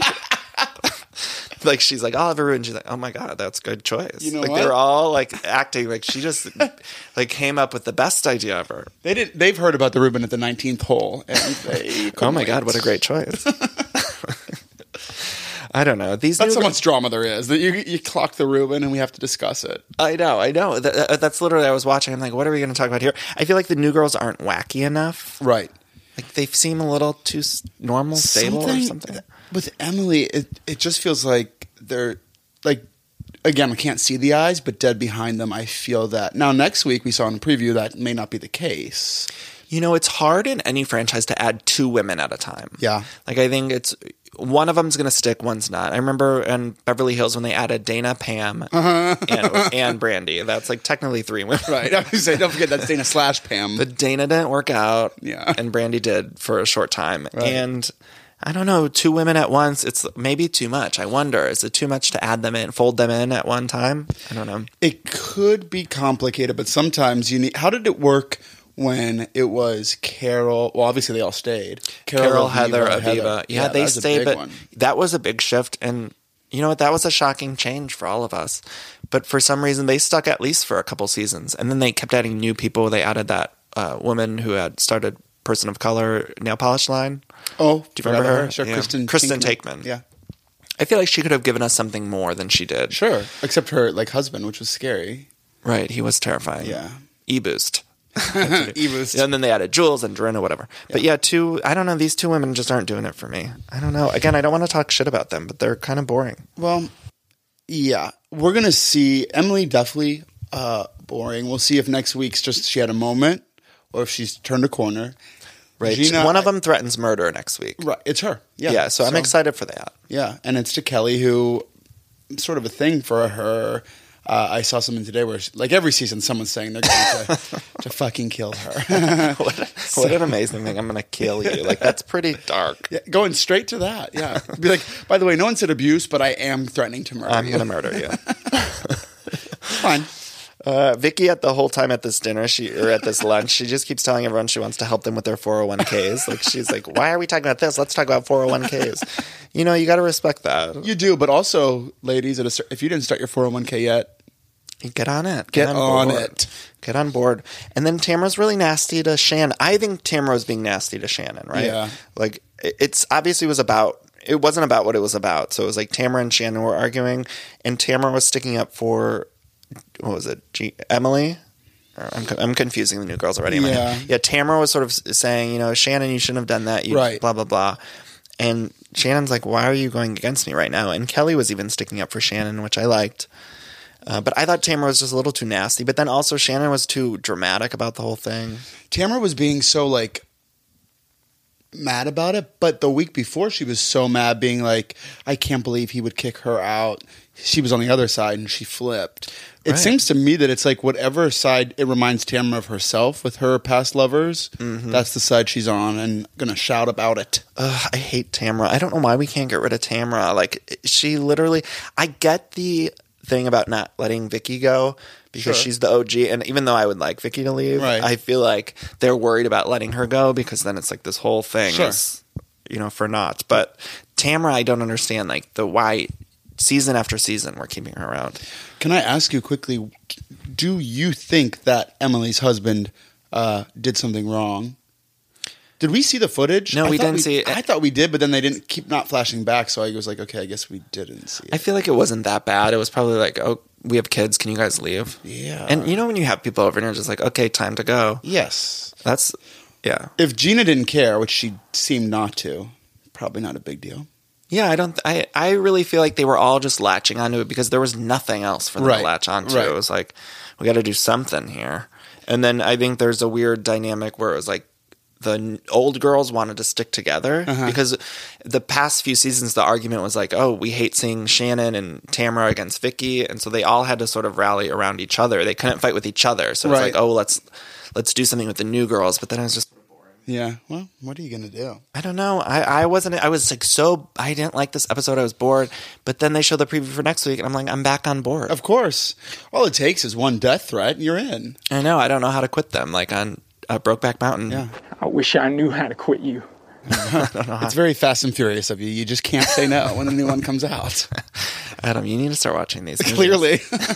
Like she's like, I'll have a Reuben. She's like, oh my God, that's a good choice. You know like what? they were all like acting like she just like came up with the best idea ever. They did. They've heard about the Reuben at the nineteenth hole, and they. Oh my wait. God, what a great choice. I don't know. These That's new how much drama there is. That you you clock the Reuben, and we have to discuss it. I know, I know. That, that's literally I was watching. I'm like, what are we going to talk about here? I feel like the new girls aren't wacky enough. Right. Like they seem a little too s- normal, stable, or something. With Emily, it it just feels like they're like. Again, I can't see the eyes, but dead behind them, I feel that. Now, next week we saw in the preview that may not be the case. You know, it's hard in any franchise to add two women at a time. Yeah. Like, I think it's one of them's going to stick, one's not. I remember in Beverly Hills when they added Dana, Pam, Uh-huh. and, and Brandy. That's like technically three women. Right. I was gonna say, don't forget that's Dana slash Pam. But Dana didn't work out. Yeah. And Brandy did for a short time. Right. And I don't know, two women at once, it's maybe too much. I wonder, is it too much to add them in, fold them in at one time? I don't know. It could be complicated, but sometimes you need. How did it work when it was Carol? Well, obviously they all stayed. Carol, Aviva, Heather, Aviva. Heather. Yeah, they that was a stayed, big but one. that was a big shift. And you know what? That was a shocking change for all of us. But for some reason, they stuck at least for a couple seasons. And then they kept adding new people. They added that uh, woman who had started Person of Color nail polish line. Oh, do you remember her? her? Sure, yeah. Kristen. Kristen Takeman. Takeman. Yeah, I feel like she could have given us something more than she did. sure. Except her like husband, which was scary. Right, he was terrifying. Yeah. E-Boost. E-Boost. Yeah, and then they added Jules and Dorinda, whatever. Yeah. But yeah, two, I don't know, these two women just aren't doing it for me. I don't know. Again, I don't want to talk shit about them, but they're kind of boring. Well, yeah. We're going to see Emily definitely uh, boring. We'll see if next week's just she had a moment or if she's turned a corner. Right. Gina, One of them threatens murder next week. Right. It's her. Yeah. Yeah, so, I'm excited for that. Yeah. And it's to Kelly, who sort of a thing for her. Uh, I saw something today where, she, like every season, someone's saying they're going to, to fucking kill her. what, what an amazing thing. I'm going to kill you. Like, that's pretty dark. Yeah, going straight to that. Yeah. Be like, by the way, no one said abuse, but I am threatening to murder I'm you. going to murder you. Fine. Uh, Vicky, at the whole time at this dinner, she or at this lunch, she just keeps telling everyone she wants to help them with their four oh one k's. Like, she's like, why are we talking about this? Let's talk about four oh one k's. You know, you got to respect that. You do, but also, ladies, at a, cer- if you didn't start your four oh one k yet, Get on it. Get, Get on, on it. Get on board. And then Tamara's really nasty to Shannon. I think Tamara was being nasty to Shannon, right? Yeah. Like, it's obviously was about it wasn't about what it was about. So it was like Tamara and Shannon were arguing, and Tamara was sticking up for, what was it, G- Emily? I'm, I'm confusing the new girls already. in my Yeah. head. Yeah, Tamara was sort of saying, you know, Shannon, you shouldn't have done that. You Right. Blah, blah, blah. And Shannon's like, why are you going against me right now? And Kelly was even sticking up for Shannon, which I liked. Uh, but I thought Tamara was just a little too nasty. But then also Shannon was too dramatic about the whole thing. Tamara was being so like mad about it, but the week before she was so mad, being like, I can't believe he would kick her out. She was on the other side and she flipped. It Right. seems to me that it's like whatever side it reminds Tamara of herself with her past lovers, Mm-hmm. that's the side she's on and gonna shout about it. Ugh, I hate Tamara. I don't know why we can't get rid of Tamara. Like, she literally, I get the thing about not letting Vicky go because Sure. she's the O G. And even though I would like Vicky to leave, Right. I feel like they're worried about letting her go because then it's like this whole thing Sure. is, you know, for naught. But Tamara, I don't understand like the why season after season we're keeping her around. Can I ask you quickly, do you think that Emily's husband uh, did something wrong? Did we see the footage? No, I we thought didn't see it. I thought we did, but then they didn't keep not flashing back, so I was like, okay, I guess we didn't see it. I feel like it wasn't that bad. It was probably like, oh, we have kids. Can you guys leave? Yeah. And you know when you have people over and you're just like, okay, time to go. Yes. That's, yeah. If Gina didn't care, which she seemed not to, probably not a big deal. Yeah, I don't. I I really feel like they were all just latching onto it because there was nothing else for them Right, to latch onto. right. It was like we got to do something here. And then I think there's a weird dynamic where it was like the n- old girls wanted to stick together Uh-huh. because the past few seasons the argument was like, oh, we hate seeing Shannon and Tamara against Vicky, and so they all had to sort of rally around each other. They couldn't fight with each other, so it's Right. like, oh, let's let's do something with the new girls. But then I was just. Yeah. Well, what are you going to do? I don't know. I, I wasn't. I was like so. I didn't like this episode. I was bored. But then they showed the preview for next week, and I'm like, I'm back on board. Of course. All it takes is one death threat and you're in. I know. I don't know how to quit them. Like on uh, Brokeback Mountain. Yeah. I wish I knew how to quit you. It's very Fast and Furious of you. You just can't say no when the new one comes out. Adam, you need to start watching these. movies. Clearly.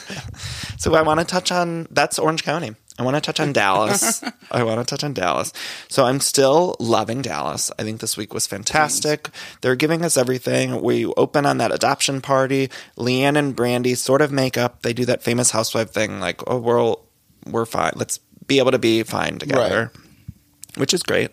So I want to touch on. That's Orange County. I want to touch on Dallas. I want to touch on Dallas. So I'm still loving Dallas. I think this week was fantastic. They're giving us everything. We open on that adoption party. Leanne and Brandy sort of make up. They do that famous housewife thing, like, oh, we're we're fine. Let's be able to be fine together. Right. Which is great.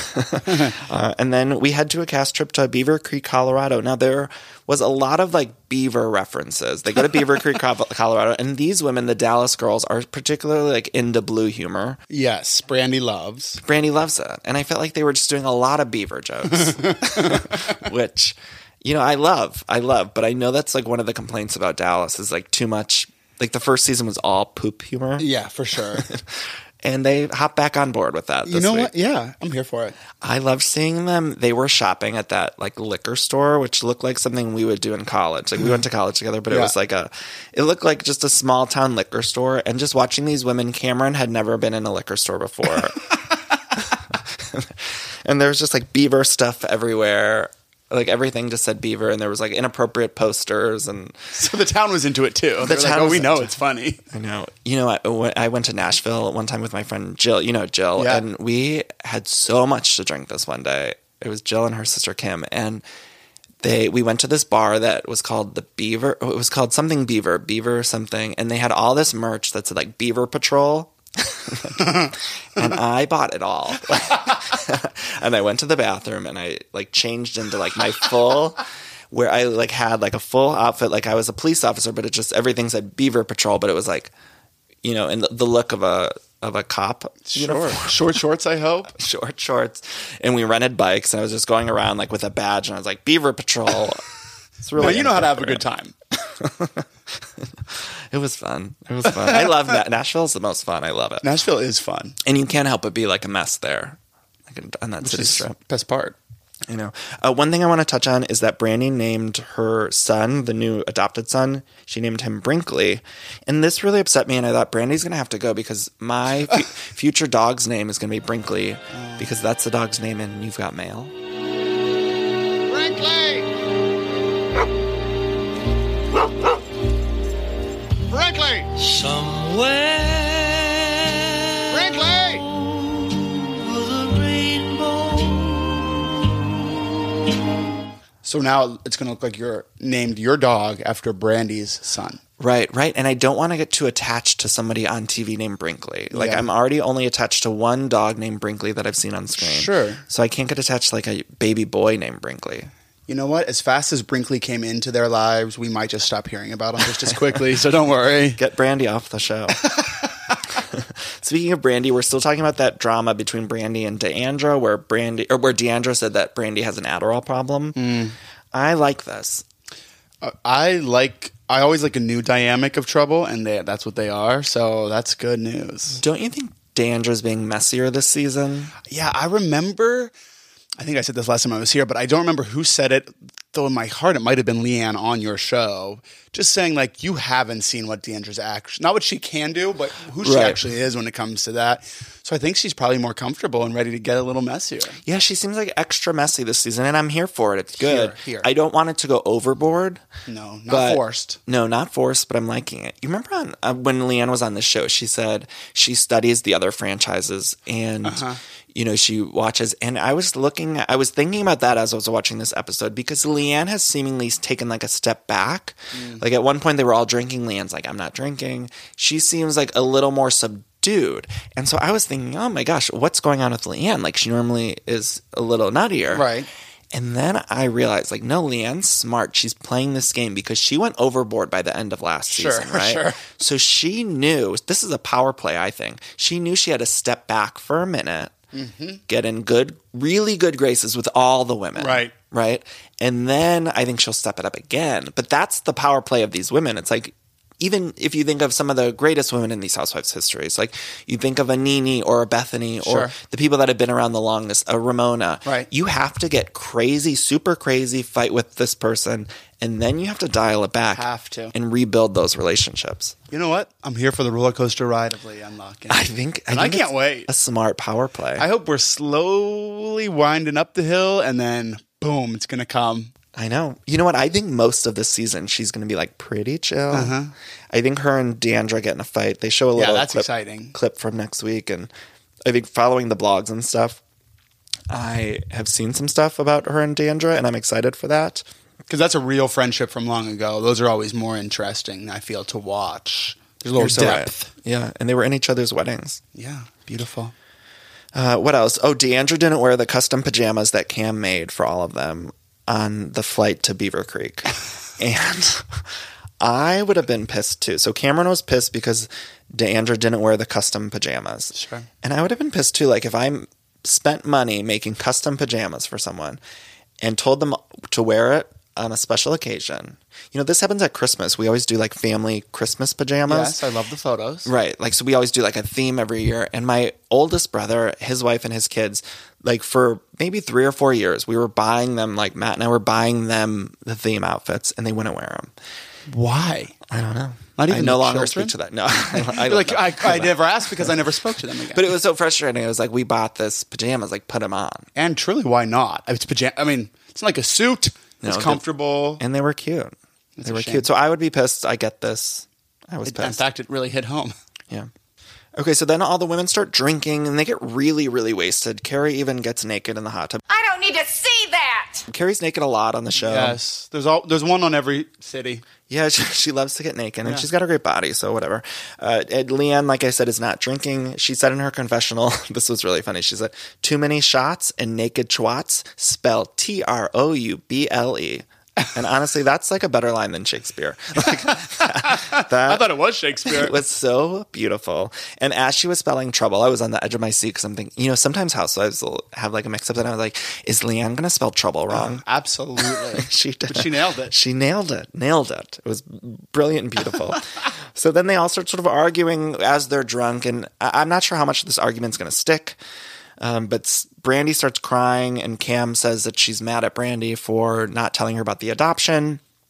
uh, and then we head to a cast trip to Beaver Creek, Colorado. Now, there was a lot of like beaver references. They go to Beaver Creek, Colorado, and these women, the Dallas girls, are particularly like into blue humor. Yes. Brandy loves. Brandy loves it. And I felt like they were just doing a lot of beaver jokes, which, you know, I love. I love. But I know that's like one of the complaints about Dallas is like too much. Like the first season was all poop humor. Yeah, for sure. And they hop back on board with that. You this know week. what? Yeah, I'm here for it. I love seeing them. They were shopping at that like liquor store, which looked like something we would do in college. Like we went to college together, but it Yeah. was like a, it looked like just a small town liquor store. And just watching these women, Cameron had never been in a liquor store before. And there was just like beaver stuff everywhere. Like everything just said beaver, and there was like inappropriate posters, and So the town was into it too. The They were like, town oh, was we know into- it's funny. I know. You know, I, when I went to Nashville one time with my friend Jill. You know Jill, Yeah. and we had so much to drink this one day. It was Jill and her sister Kim, and they we went to this bar that was called the Beaver. It was called something Beaver, Beaver something, and they had all this merch that said like Beaver Patrol. And I bought it all. And I went to the bathroom and I like changed into like my full, where I like had like a full outfit, like I was a police officer, but it just everything said Beaver Patrol, but it was like, you know, in the, the look of a of a cop. Sure. Short shorts, I hope. Short shorts, and we rented bikes, and I was just going around like with a badge, and I was like Beaver Patrol. It's really No, you know how to have a good time. It was fun. It was fun. I love that. Nashville's the most fun. I love it. Nashville is fun. And you can't help but be like a mess there, like on that Which city is strip. best part. You know, uh, one thing I want to touch on is that Brandy named her son, the new adopted son, she named him Brinkley, and this really upset me. And I thought Brandy's going to have to go because my f- future dog's name is going to be Brinkley because that's the dog's name in You've Got Mail. Brinkley! Brinkley! Somewhere Brinkley! over the rainbow. So now it's going to look like you're named your dog after Brandy's son. Right, right. And I don't want to get too attached to somebody on T V named Brinkley. Like, Yeah. I'm already only attached to one dog named Brinkley that I've seen on screen. Sure. So I can't get attached to, like, a baby boy named Brinkley. You know what? As fast as Brinkley came into their lives, we might just stop hearing about him just as quickly. So don't worry. Get Brandy off the show. Speaking of Brandy, we're still talking about that drama between Brandy and Deandra, where Brandy or where Deandra said that Brandy has an Adderall problem. Mm. I like this. Uh, I like. I always like a new dynamic of trouble, and they, that's what they are. So that's good news. Don't you think Deandra's being messier this season? Yeah, I remember. I think I said this last time I was here, but I don't remember who said it. Though in my heart, it might have been Leanne on your show, just saying like you haven't seen what Deandra's action, not what she can do, but who she Right. actually is when it comes to that. So I think she's probably more comfortable and ready to get a little messier. Yeah, she seems like extra messy this season, and I'm here for it. It's good. Here, here. I don't want it to go overboard. No, not but- forced. No, not forced, but I'm liking it. You remember on, uh, when Leanne was on the show, she said she studies the other franchises and, Uh-huh. you know, she watches. And I was looking, I was thinking about that as I was watching this episode because Leanne has seemingly taken like a step back. Mm. Like at one point they were all drinking. Leanne's like, I'm not drinking. She seems like a little more subdued. And so I was thinking, oh my gosh, what's going on with Leanne? Like she normally is a little nuttier. Right. And then I realized, like, no, Leanne's smart. She's playing this game because she went overboard by the end of last Sure, season, right? sure. So she knew, this is a power play, I think. She knew she had to step back for a minute, Mm-hmm. get in good, really good graces with all the women. Right. Right? And then I think she'll step it up again. But that's the power play of these women. It's like, even if you think of some of the greatest women in these housewives' histories, like you think of a Nene or a Bethany Sure. or the people that have been around the longest, a Ramona. Right. You have to get crazy, super crazy, fight with this person, and then you have to dial it back. Have to. And rebuild those relationships. You know what? I'm here for the roller coaster ride of Leanne Locken. I think I, And I think can't it's wait. A smart power play. I hope we're slowly winding up the hill, and then boom, it's gonna come. I know. You know what? I think most of this season she's going to be like pretty chill. Uh-huh. I think her and Deandra get in a fight. They show a little that's clip, exciting. clip from next week, and I think following the blogs and stuff, I have seen some stuff about her and Deandra, and I'm excited for that. Because that's a real friendship from long ago. Those are always more interesting, I feel, to watch. There's a little You're so right. depth. Yeah, and they were in each other's weddings. Yeah, beautiful. Uh, what else? Oh, Deandra didn't wear the custom pajamas that Cam made for all of them on the flight to Beaver Creek. And I would have been pissed too. So Cameron was pissed because Deandra didn't wear the custom pajamas. Sure. And I would have been pissed too. Like if I spent money making custom pajamas for someone and told them to wear it on a special occasion. You know, this happens at Christmas. We always do like family Christmas pajamas. Yes, I love the photos. Right. Like, so we always do like a theme every year. And my oldest brother, his wife and his kids, like for maybe three or four years, we were buying them, like Matt and I were buying them the theme outfits and they wouldn't wear them. Why? I don't know. Not even I no the longer children? speak to that. No. I, I You're like, don't know. I, I never asked because I never spoke to them again. But it was so frustrating. It was like, we bought this pajamas, like put them on. and truly, why not? It's pajama. I mean, it's not like a suit. No, it's the- comfortable. And they were cute. That's they a were shame. cute. So I would be pissed. I get this. I was It- in pissed. fact, it really hit home. Yeah. Okay, so then all the women start drinking and they get really, really wasted. Carrie even gets naked in the hot tub. I don't need to see that. Carrie's naked a lot on the show. Yes, there's all there's one on every city. Yeah, she, she loves to get naked, and Yeah. she's got a great body, so whatever. Uh, and Leanne, like I said, is not drinking. She said in her confessional, this was really funny, she said, too many shots and naked twats, spell T R O U B L E. And honestly, that's like a better line than Shakespeare. Like, that, I thought it was Shakespeare. it was so beautiful. And as she was spelling trouble, I was on the edge of my seat because I'm thinking, you know, sometimes housewives will have like a mix up, and I was like, is Leanne going to spell trouble wrong? Absolutely. She did. But she nailed it. She nailed it. Nailed it. It was brilliant and beautiful. So then they all start sort of arguing as they're drunk, and I- I'm not sure how much this argument's going to stick. Um, but S- Brandy starts crying, and Cam says that she's mad at Brandy for not telling her about the adoption.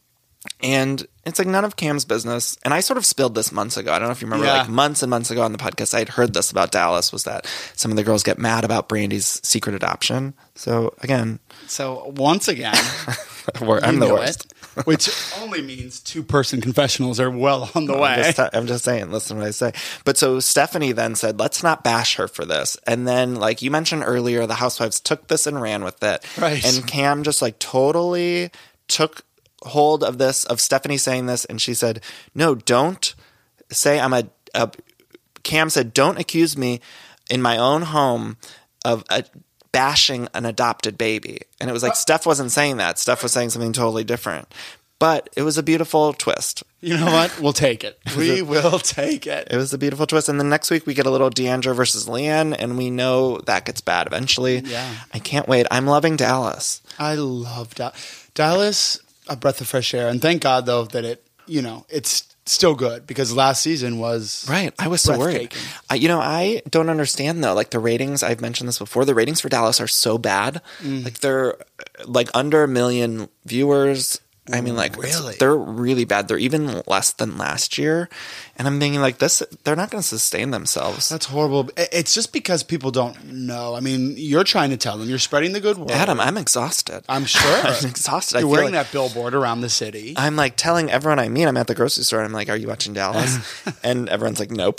And it's like none of Cam's business. And I sort of spilled this months ago. I don't know if you remember, Yeah. like months and months ago on the podcast, I had heard this about Dallas, was that some of the girls get mad about Brandy's secret adoption. So again, So once again, we're, I'm you the knew worst. it, which only means two-person confessionals are well on the way. I'm just, I'm just saying, listen to what I say. But so Stephanie then said, let's not bash her for this. And then, like you mentioned earlier, the Housewives took this and ran with it. Right. And Cam just like totally took hold of this, of Stephanie saying this. And she said, no, don't say I'm a, a Cam said, don't accuse me in my own home of a, bashing an adopted baby. And it was like, Steph wasn't saying that. Steph was saying something totally different. But it was a beautiful twist. You know what? We'll take it. We will take it. It was a beautiful twist. And then next week we get a little D'Andra versus Leanne, and we know that gets bad eventually. Yeah. I can't wait. I'm loving Dallas. I love da- Dallas, a breath of fresh air. And thank God, though, that it, you know, it's still good because last season was Right. I was so worried. breathtaking. I, you know, I don't understand, though. Like, the ratings, I've mentioned this before, the ratings for Dallas are so bad. Mm. Like, they're like under a million viewers. I mean, like, it's- Really? they're really bad. They're even less than last year. And I'm thinking, like, this, they're not going to sustain themselves. That's horrible. I- It's just because people don't know. I mean, you're trying to tell them. You're spreading the good word. Adam, I'm exhausted. I'm sure. I'm exhausted. I You're feel wearing like- that billboard around the city. I'm like telling everyone I meet, I'm at the grocery store, and I'm like, are you watching Dallas? And everyone's like, nope.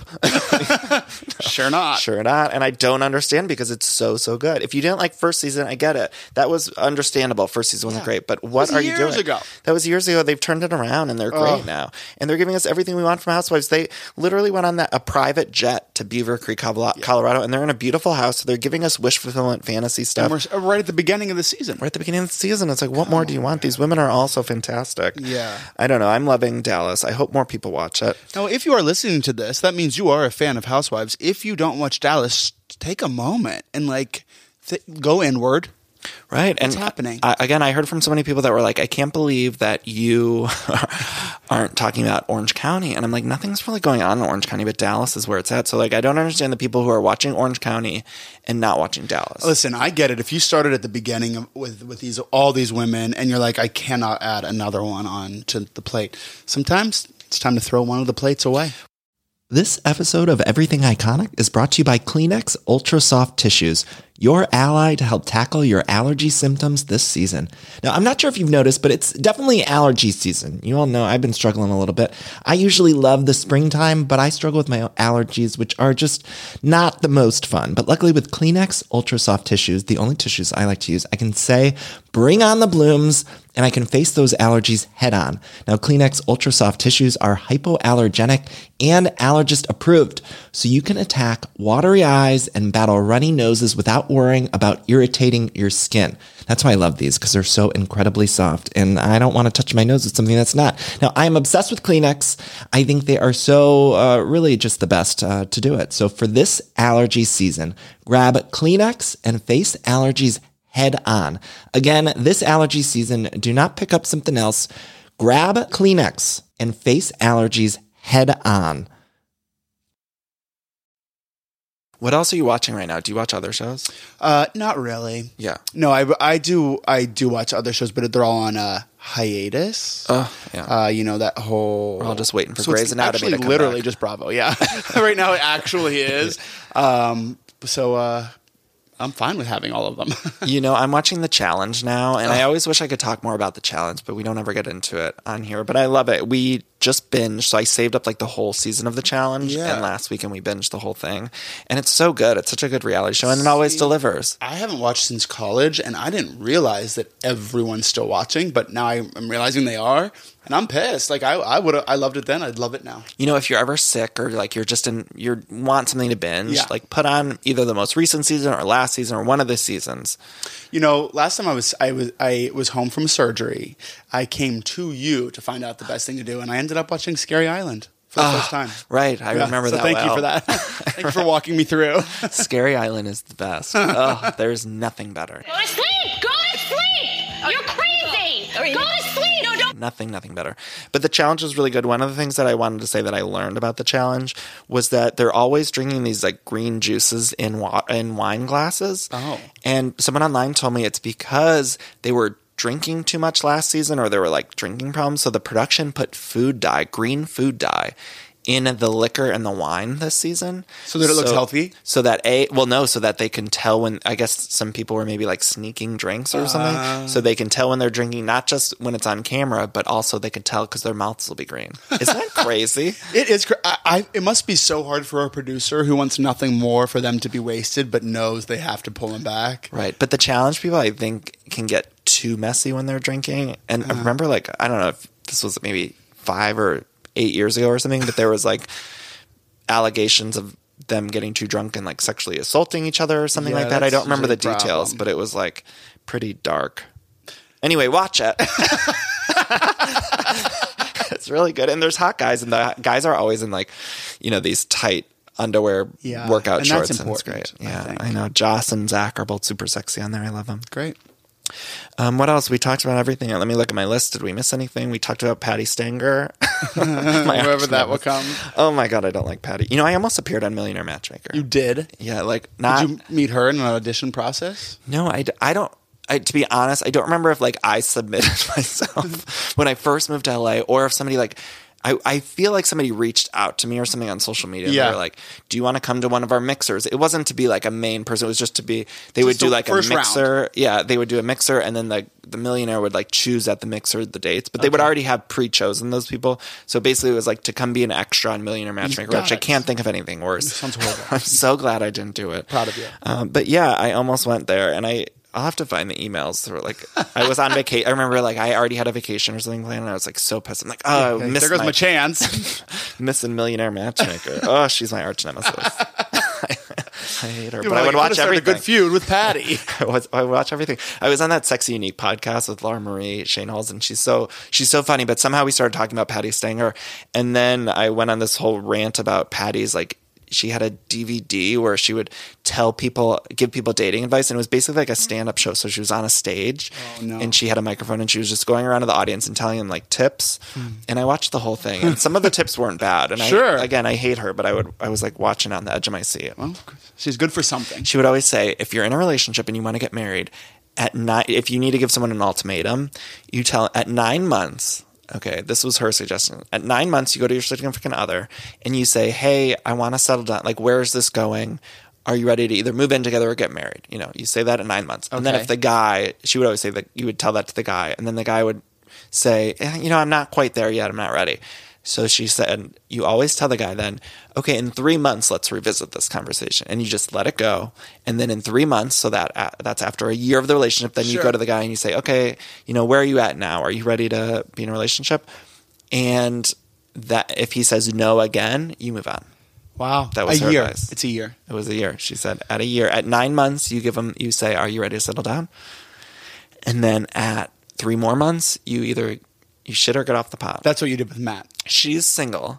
Sure not. Sure not. And I don't understand because it's so, so good. If you didn't like first season, I get it. That was understandable. First season wasn't Yeah. great. But what was are you years doing? ago. That was years ago. They've turned it around, and they're great Ugh. now. And they're giving us everything we want from Housewives. They literally went on that a private jet to Beaver Creek, Colo- Colorado, and they're in a beautiful house. So they're giving us wish fulfillment fantasy stuff. And we're right at the beginning of the season. Right at the beginning of the season, it's like, what more do you want? These women are all so fantastic. Yeah. I don't know. I'm loving Dallas. I hope more people watch it. Now, if you are listening to this, that means you are a fan of Housewives. If you don't watch Dallas, take a moment and like th- go inward. Right. What's and happening? I, again, I heard from so many people that were like, I can't believe that you aren't talking about Orange County. And I'm like, nothing's really going on in Orange County, but Dallas is where it's at. So, like, I don't understand the people who are watching Orange County and not watching Dallas. Listen, I get it. If you started at the beginning of, with with these all these women, and you're like, I cannot add another one on to the plate. Sometimes it's time to throw one of the plates away. This episode of Everything Iconic is brought to you by Kleenex Ultra Soft Tissues, your ally to help tackle your allergy symptoms this season. Now, I'm not sure if you've noticed, but it's definitely allergy season. You all know I've been struggling a little bit. I usually love the springtime, but I struggle with my allergies, which are just not the most fun. But luckily with Kleenex Ultra Soft Tissues, the only tissues I like to use, I can say, bring on the blooms, and I can face those allergies head on. Now, Kleenex Ultra Soft Tissues are hypoallergenic and allergist approved, so you can attack watery eyes and battle runny noses without worrying about irritating your skin. That's why I love these, because they're so incredibly soft, and I don't want to touch my nose with something that's not. Now, I am obsessed with Kleenex. I think they are so uh, really just the best uh, to do it. So for this allergy season, grab Kleenex and face allergies head on. Again, this allergy season, do not pick up something else. Grab Kleenex and face allergies head on. What else are you watching right now? Do you watch other shows? Uh, not really. Yeah. No, I, I do I do watch other shows, but they're all on a hiatus. Oh, yeah. Uh, you know, that whole... We're all just waiting for So it's Grey's Anatomy actually to come literally back. just Bravo, yeah. Right now it actually is. Um, so uh, I'm fine with having all of them. You know, I'm watching The Challenge now, and I always wish I could talk more about The Challenge, but we don't ever get into it on here. But I love it. We just binged, so I saved up like the whole season of The Challenge, Yeah. and last weekend we binged the whole thing. And it's so good. It's such a good reality show, and it always See, delivers. I haven't watched since college, and I didn't realize that everyone's still watching, but now I'm realizing they are, and I'm pissed. Like, I, I would I loved it then. I'd love it now. You know, if you're ever sick or like you're just in, you want something to binge, Yeah. like put on either the most recent season or last season or one of the seasons. You know, last time I was I was I was home from surgery, I came to you to find out the best thing to do, and I ended up watching Scary Island for the first time. Right. I Yeah, remember so that thank well. you for that. Thank you for walking me through. Scary Island is the best. Oh, there's nothing better. Go to sleep! Go to sleep! You're crazy! Go to sleep! No, don't. Nothing, nothing better. But the challenge was really good. One of the things that I wanted to say that I learned about the challenge was that they're always drinking these like green juices in wa- in wine glasses. Oh. And someone online told me it's because they were drinking too much last season, or there were like drinking problems. So the production put food dye, green food dye, in the liquor and the wine this season. So that it looks healthy? So that a well no, so that they can tell when, I guess some people were maybe like sneaking drinks or something. Uh, so they can tell when they're drinking, not just when it's on camera, but also they can tell because their mouths will be green. Isn't that crazy? It is. I, I, it must be so hard for a producer who wants nothing more for them to be wasted, but knows they have to pull them back. Right. But the challenge people, I think, can get too messy when they're drinking. And uh, I remember, like, I don't know if this was maybe five or eight years ago or something, but there was like allegations of them getting too drunk and like sexually assaulting each other or something yeah, like that. I don't remember the problem. details, but it was like pretty dark. Anyway, watch it. It's really good. And there's hot guys, and the guys are always in like, you know, these tight underwear yeah. workout and shorts. That's and it's important, great. Yeah, I, I know. Joss and Zach are both super sexy on there. I love them. Great. Um, what else? We talked about everything. Let me look at my list. Did we miss anything? We talked about Patty Stanger. Wherever that will come. Oh my God, I don't like Patty. You know, I almost appeared on Millionaire Matchmaker. You did? Yeah, like not. Did you meet her in an audition process? No, I, I don't. I, to be honest, I don't remember if like I submitted myself when I first moved to L A, or if somebody like. I, I feel like somebody reached out to me or something on social media. And yeah. They were like, do you want to come to one of our mixers? It wasn't to be like a main person. It was just to be, they just would do like a mixer. Round. Yeah. They would do a mixer, and then the, the millionaire would like choose at the mixer the dates, but they okay. would already have pre-chosen those people. So basically it was like to come be an extra on Millionaire Matchmaker, which it. I can't think of anything worse. Sounds horrible. I'm so glad I didn't do it. Proud of you. Um, but yeah, I almost went there, and I, I'll have to find the emails. That were like, I was on vacation. I remember like I already had a vacation or something planned, and I was like so pissed. I'm like, oh, okay, missed there goes my, my chance. Missing Millionaire Matchmaker. Oh, she's my arch nemesis. I, I hate her, You're but like, I would watch everything. A good feud with Patty. I, was, I would watch everything. I was on that Sexy Unique podcast with Laura Marie Shane Halls, and she's so she's so funny. But somehow we started talking about Patty Stanger, and then I went on this whole rant about Patty's like. She had a D V D where she would tell people, give people dating advice. And it was basically like a stand-up show. So she was on a stage oh, no. and she had a microphone, and she was just going around to the audience and telling them like tips. Hmm. And I watched the whole thing, and some of the tips weren't bad. And sure. I, again, I hate her, but I would, I was like watching on the edge of my seat. Well, she's good for something. She would always say, if you're in a relationship and you want to get married at nine, if you need to give someone an ultimatum, you tell at nine months, okay, this was her suggestion. At nine months, you go to your significant other and you say, hey, I want to settle down. Like, where is this going? Are you ready to either move in together or get married? You know, you say that at nine months. Okay. And then if the guy, she would always say that you would tell that to the guy. And then the guy would say, eh, you know, I'm not quite there yet. I'm not ready. So she said, you always tell the guy then, okay, in three months, let's revisit this conversation. And you just let it go. And then in three months, so that uh, that's after a year of the relationship, then sure. you go to the guy and you say, okay, you know, where are you at now? Are you ready to be in a relationship? And that if he says no again, you move on. Wow. That was a her year. advice. It's a year. It was a year. She said at a year, at nine months, you give him, you say, are you ready to settle down? And then at three more months, you either... You shit or get off the pot. That's what you did with Matt. She's single.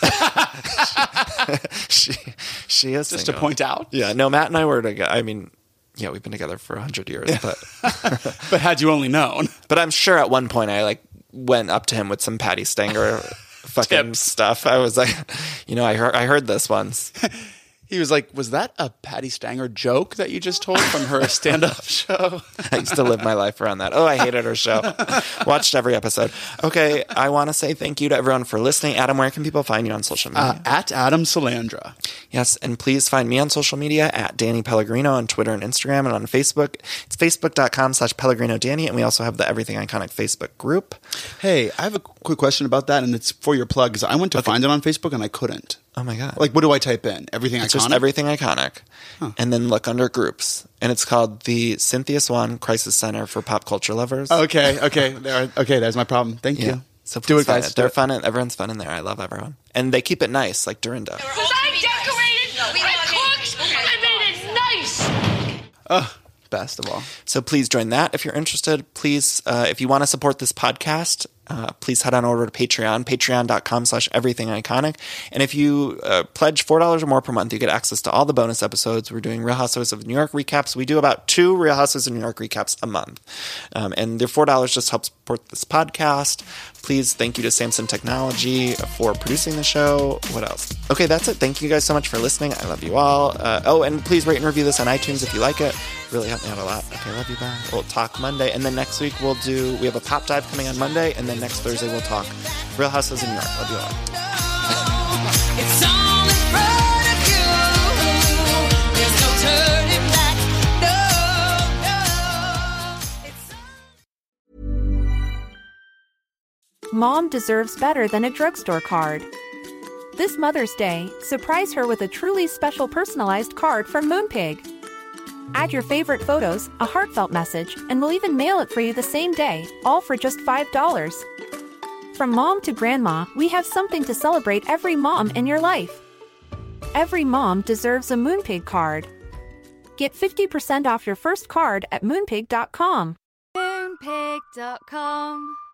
she she is Just single. to point out. Yeah. No, Matt and I were together. I mean, yeah, we've been together for a hundred years. But but had you only known. But I'm sure at one point I like went up to him with some Patty Stanger fucking stuff. I was like, you know, I heard I heard this once. He was like, was that a Patty Stanger joke that you just told from her stand-up show? I used to live my life around that. Oh, I hated her show. Watched every episode. Okay, I want to say thank you to everyone for listening. Adam, where can people find you on social media? Uh, at Adam Salandra. Yes, and please find me on social media at Danny Pellegrino on Twitter and Instagram, and on Facebook. It's facebook.com slash Pellegrino Danny, and we also have the Everything Iconic Facebook group. Hey, I have a quick question about that, and it's for your plug, because I went to okay. find it on Facebook, and I couldn't. Oh my God. Like, what do I type in? Everything it's Iconic? Just Everything Iconic. Huh. And then look under groups. And it's called the Cynthia Swan Crisis Center for Pop Culture Lovers. Okay, okay. There, okay, that's my problem. Thank yeah. you. So do it, guys. It. They're fun. And everyone's fun in there. I love everyone. And they keep it nice, like Dorinda. Because I decorated, I cooked, I made it nice. Oh, best of all. So please join that if you're interested. Please, uh, if you want to support this podcast, uh, please head on over to Patreon, patreon.com slash everything iconic. And if you uh, pledge four dollars or more per month, you get access to all the bonus episodes. We're doing Real Housewives of New York recaps. We do about two Real Housewives of New York recaps a month. Um, and the four dollars just helps support this podcast. Please, thank you to Samson Technology for producing the show. What else? Okay, that's it. Thank you guys so much for listening. I love you all. Uh, oh, and please rate and review this on iTunes if you like it. Really helped me out a lot. Okay, love you, bye. We'll talk Monday. And then next week we'll do, we have a pop dive coming on Monday. And then next Thursday we'll talk Real Housewives of New York. Love you all. It's all in front of you. There's no turning back. No, no. It's... Mom deserves better than a drugstore card. This Mother's Day, surprise her with a truly special personalized card from Moonpig. Add your favorite photos, a heartfelt message, and we'll even mail it for you the same day, all for just five dollars. From mom to grandma, we have something to celebrate every mom in your life. Every mom deserves a Moonpig card. Get fifty percent off your first card at moonpig dot com. Moonpig dot com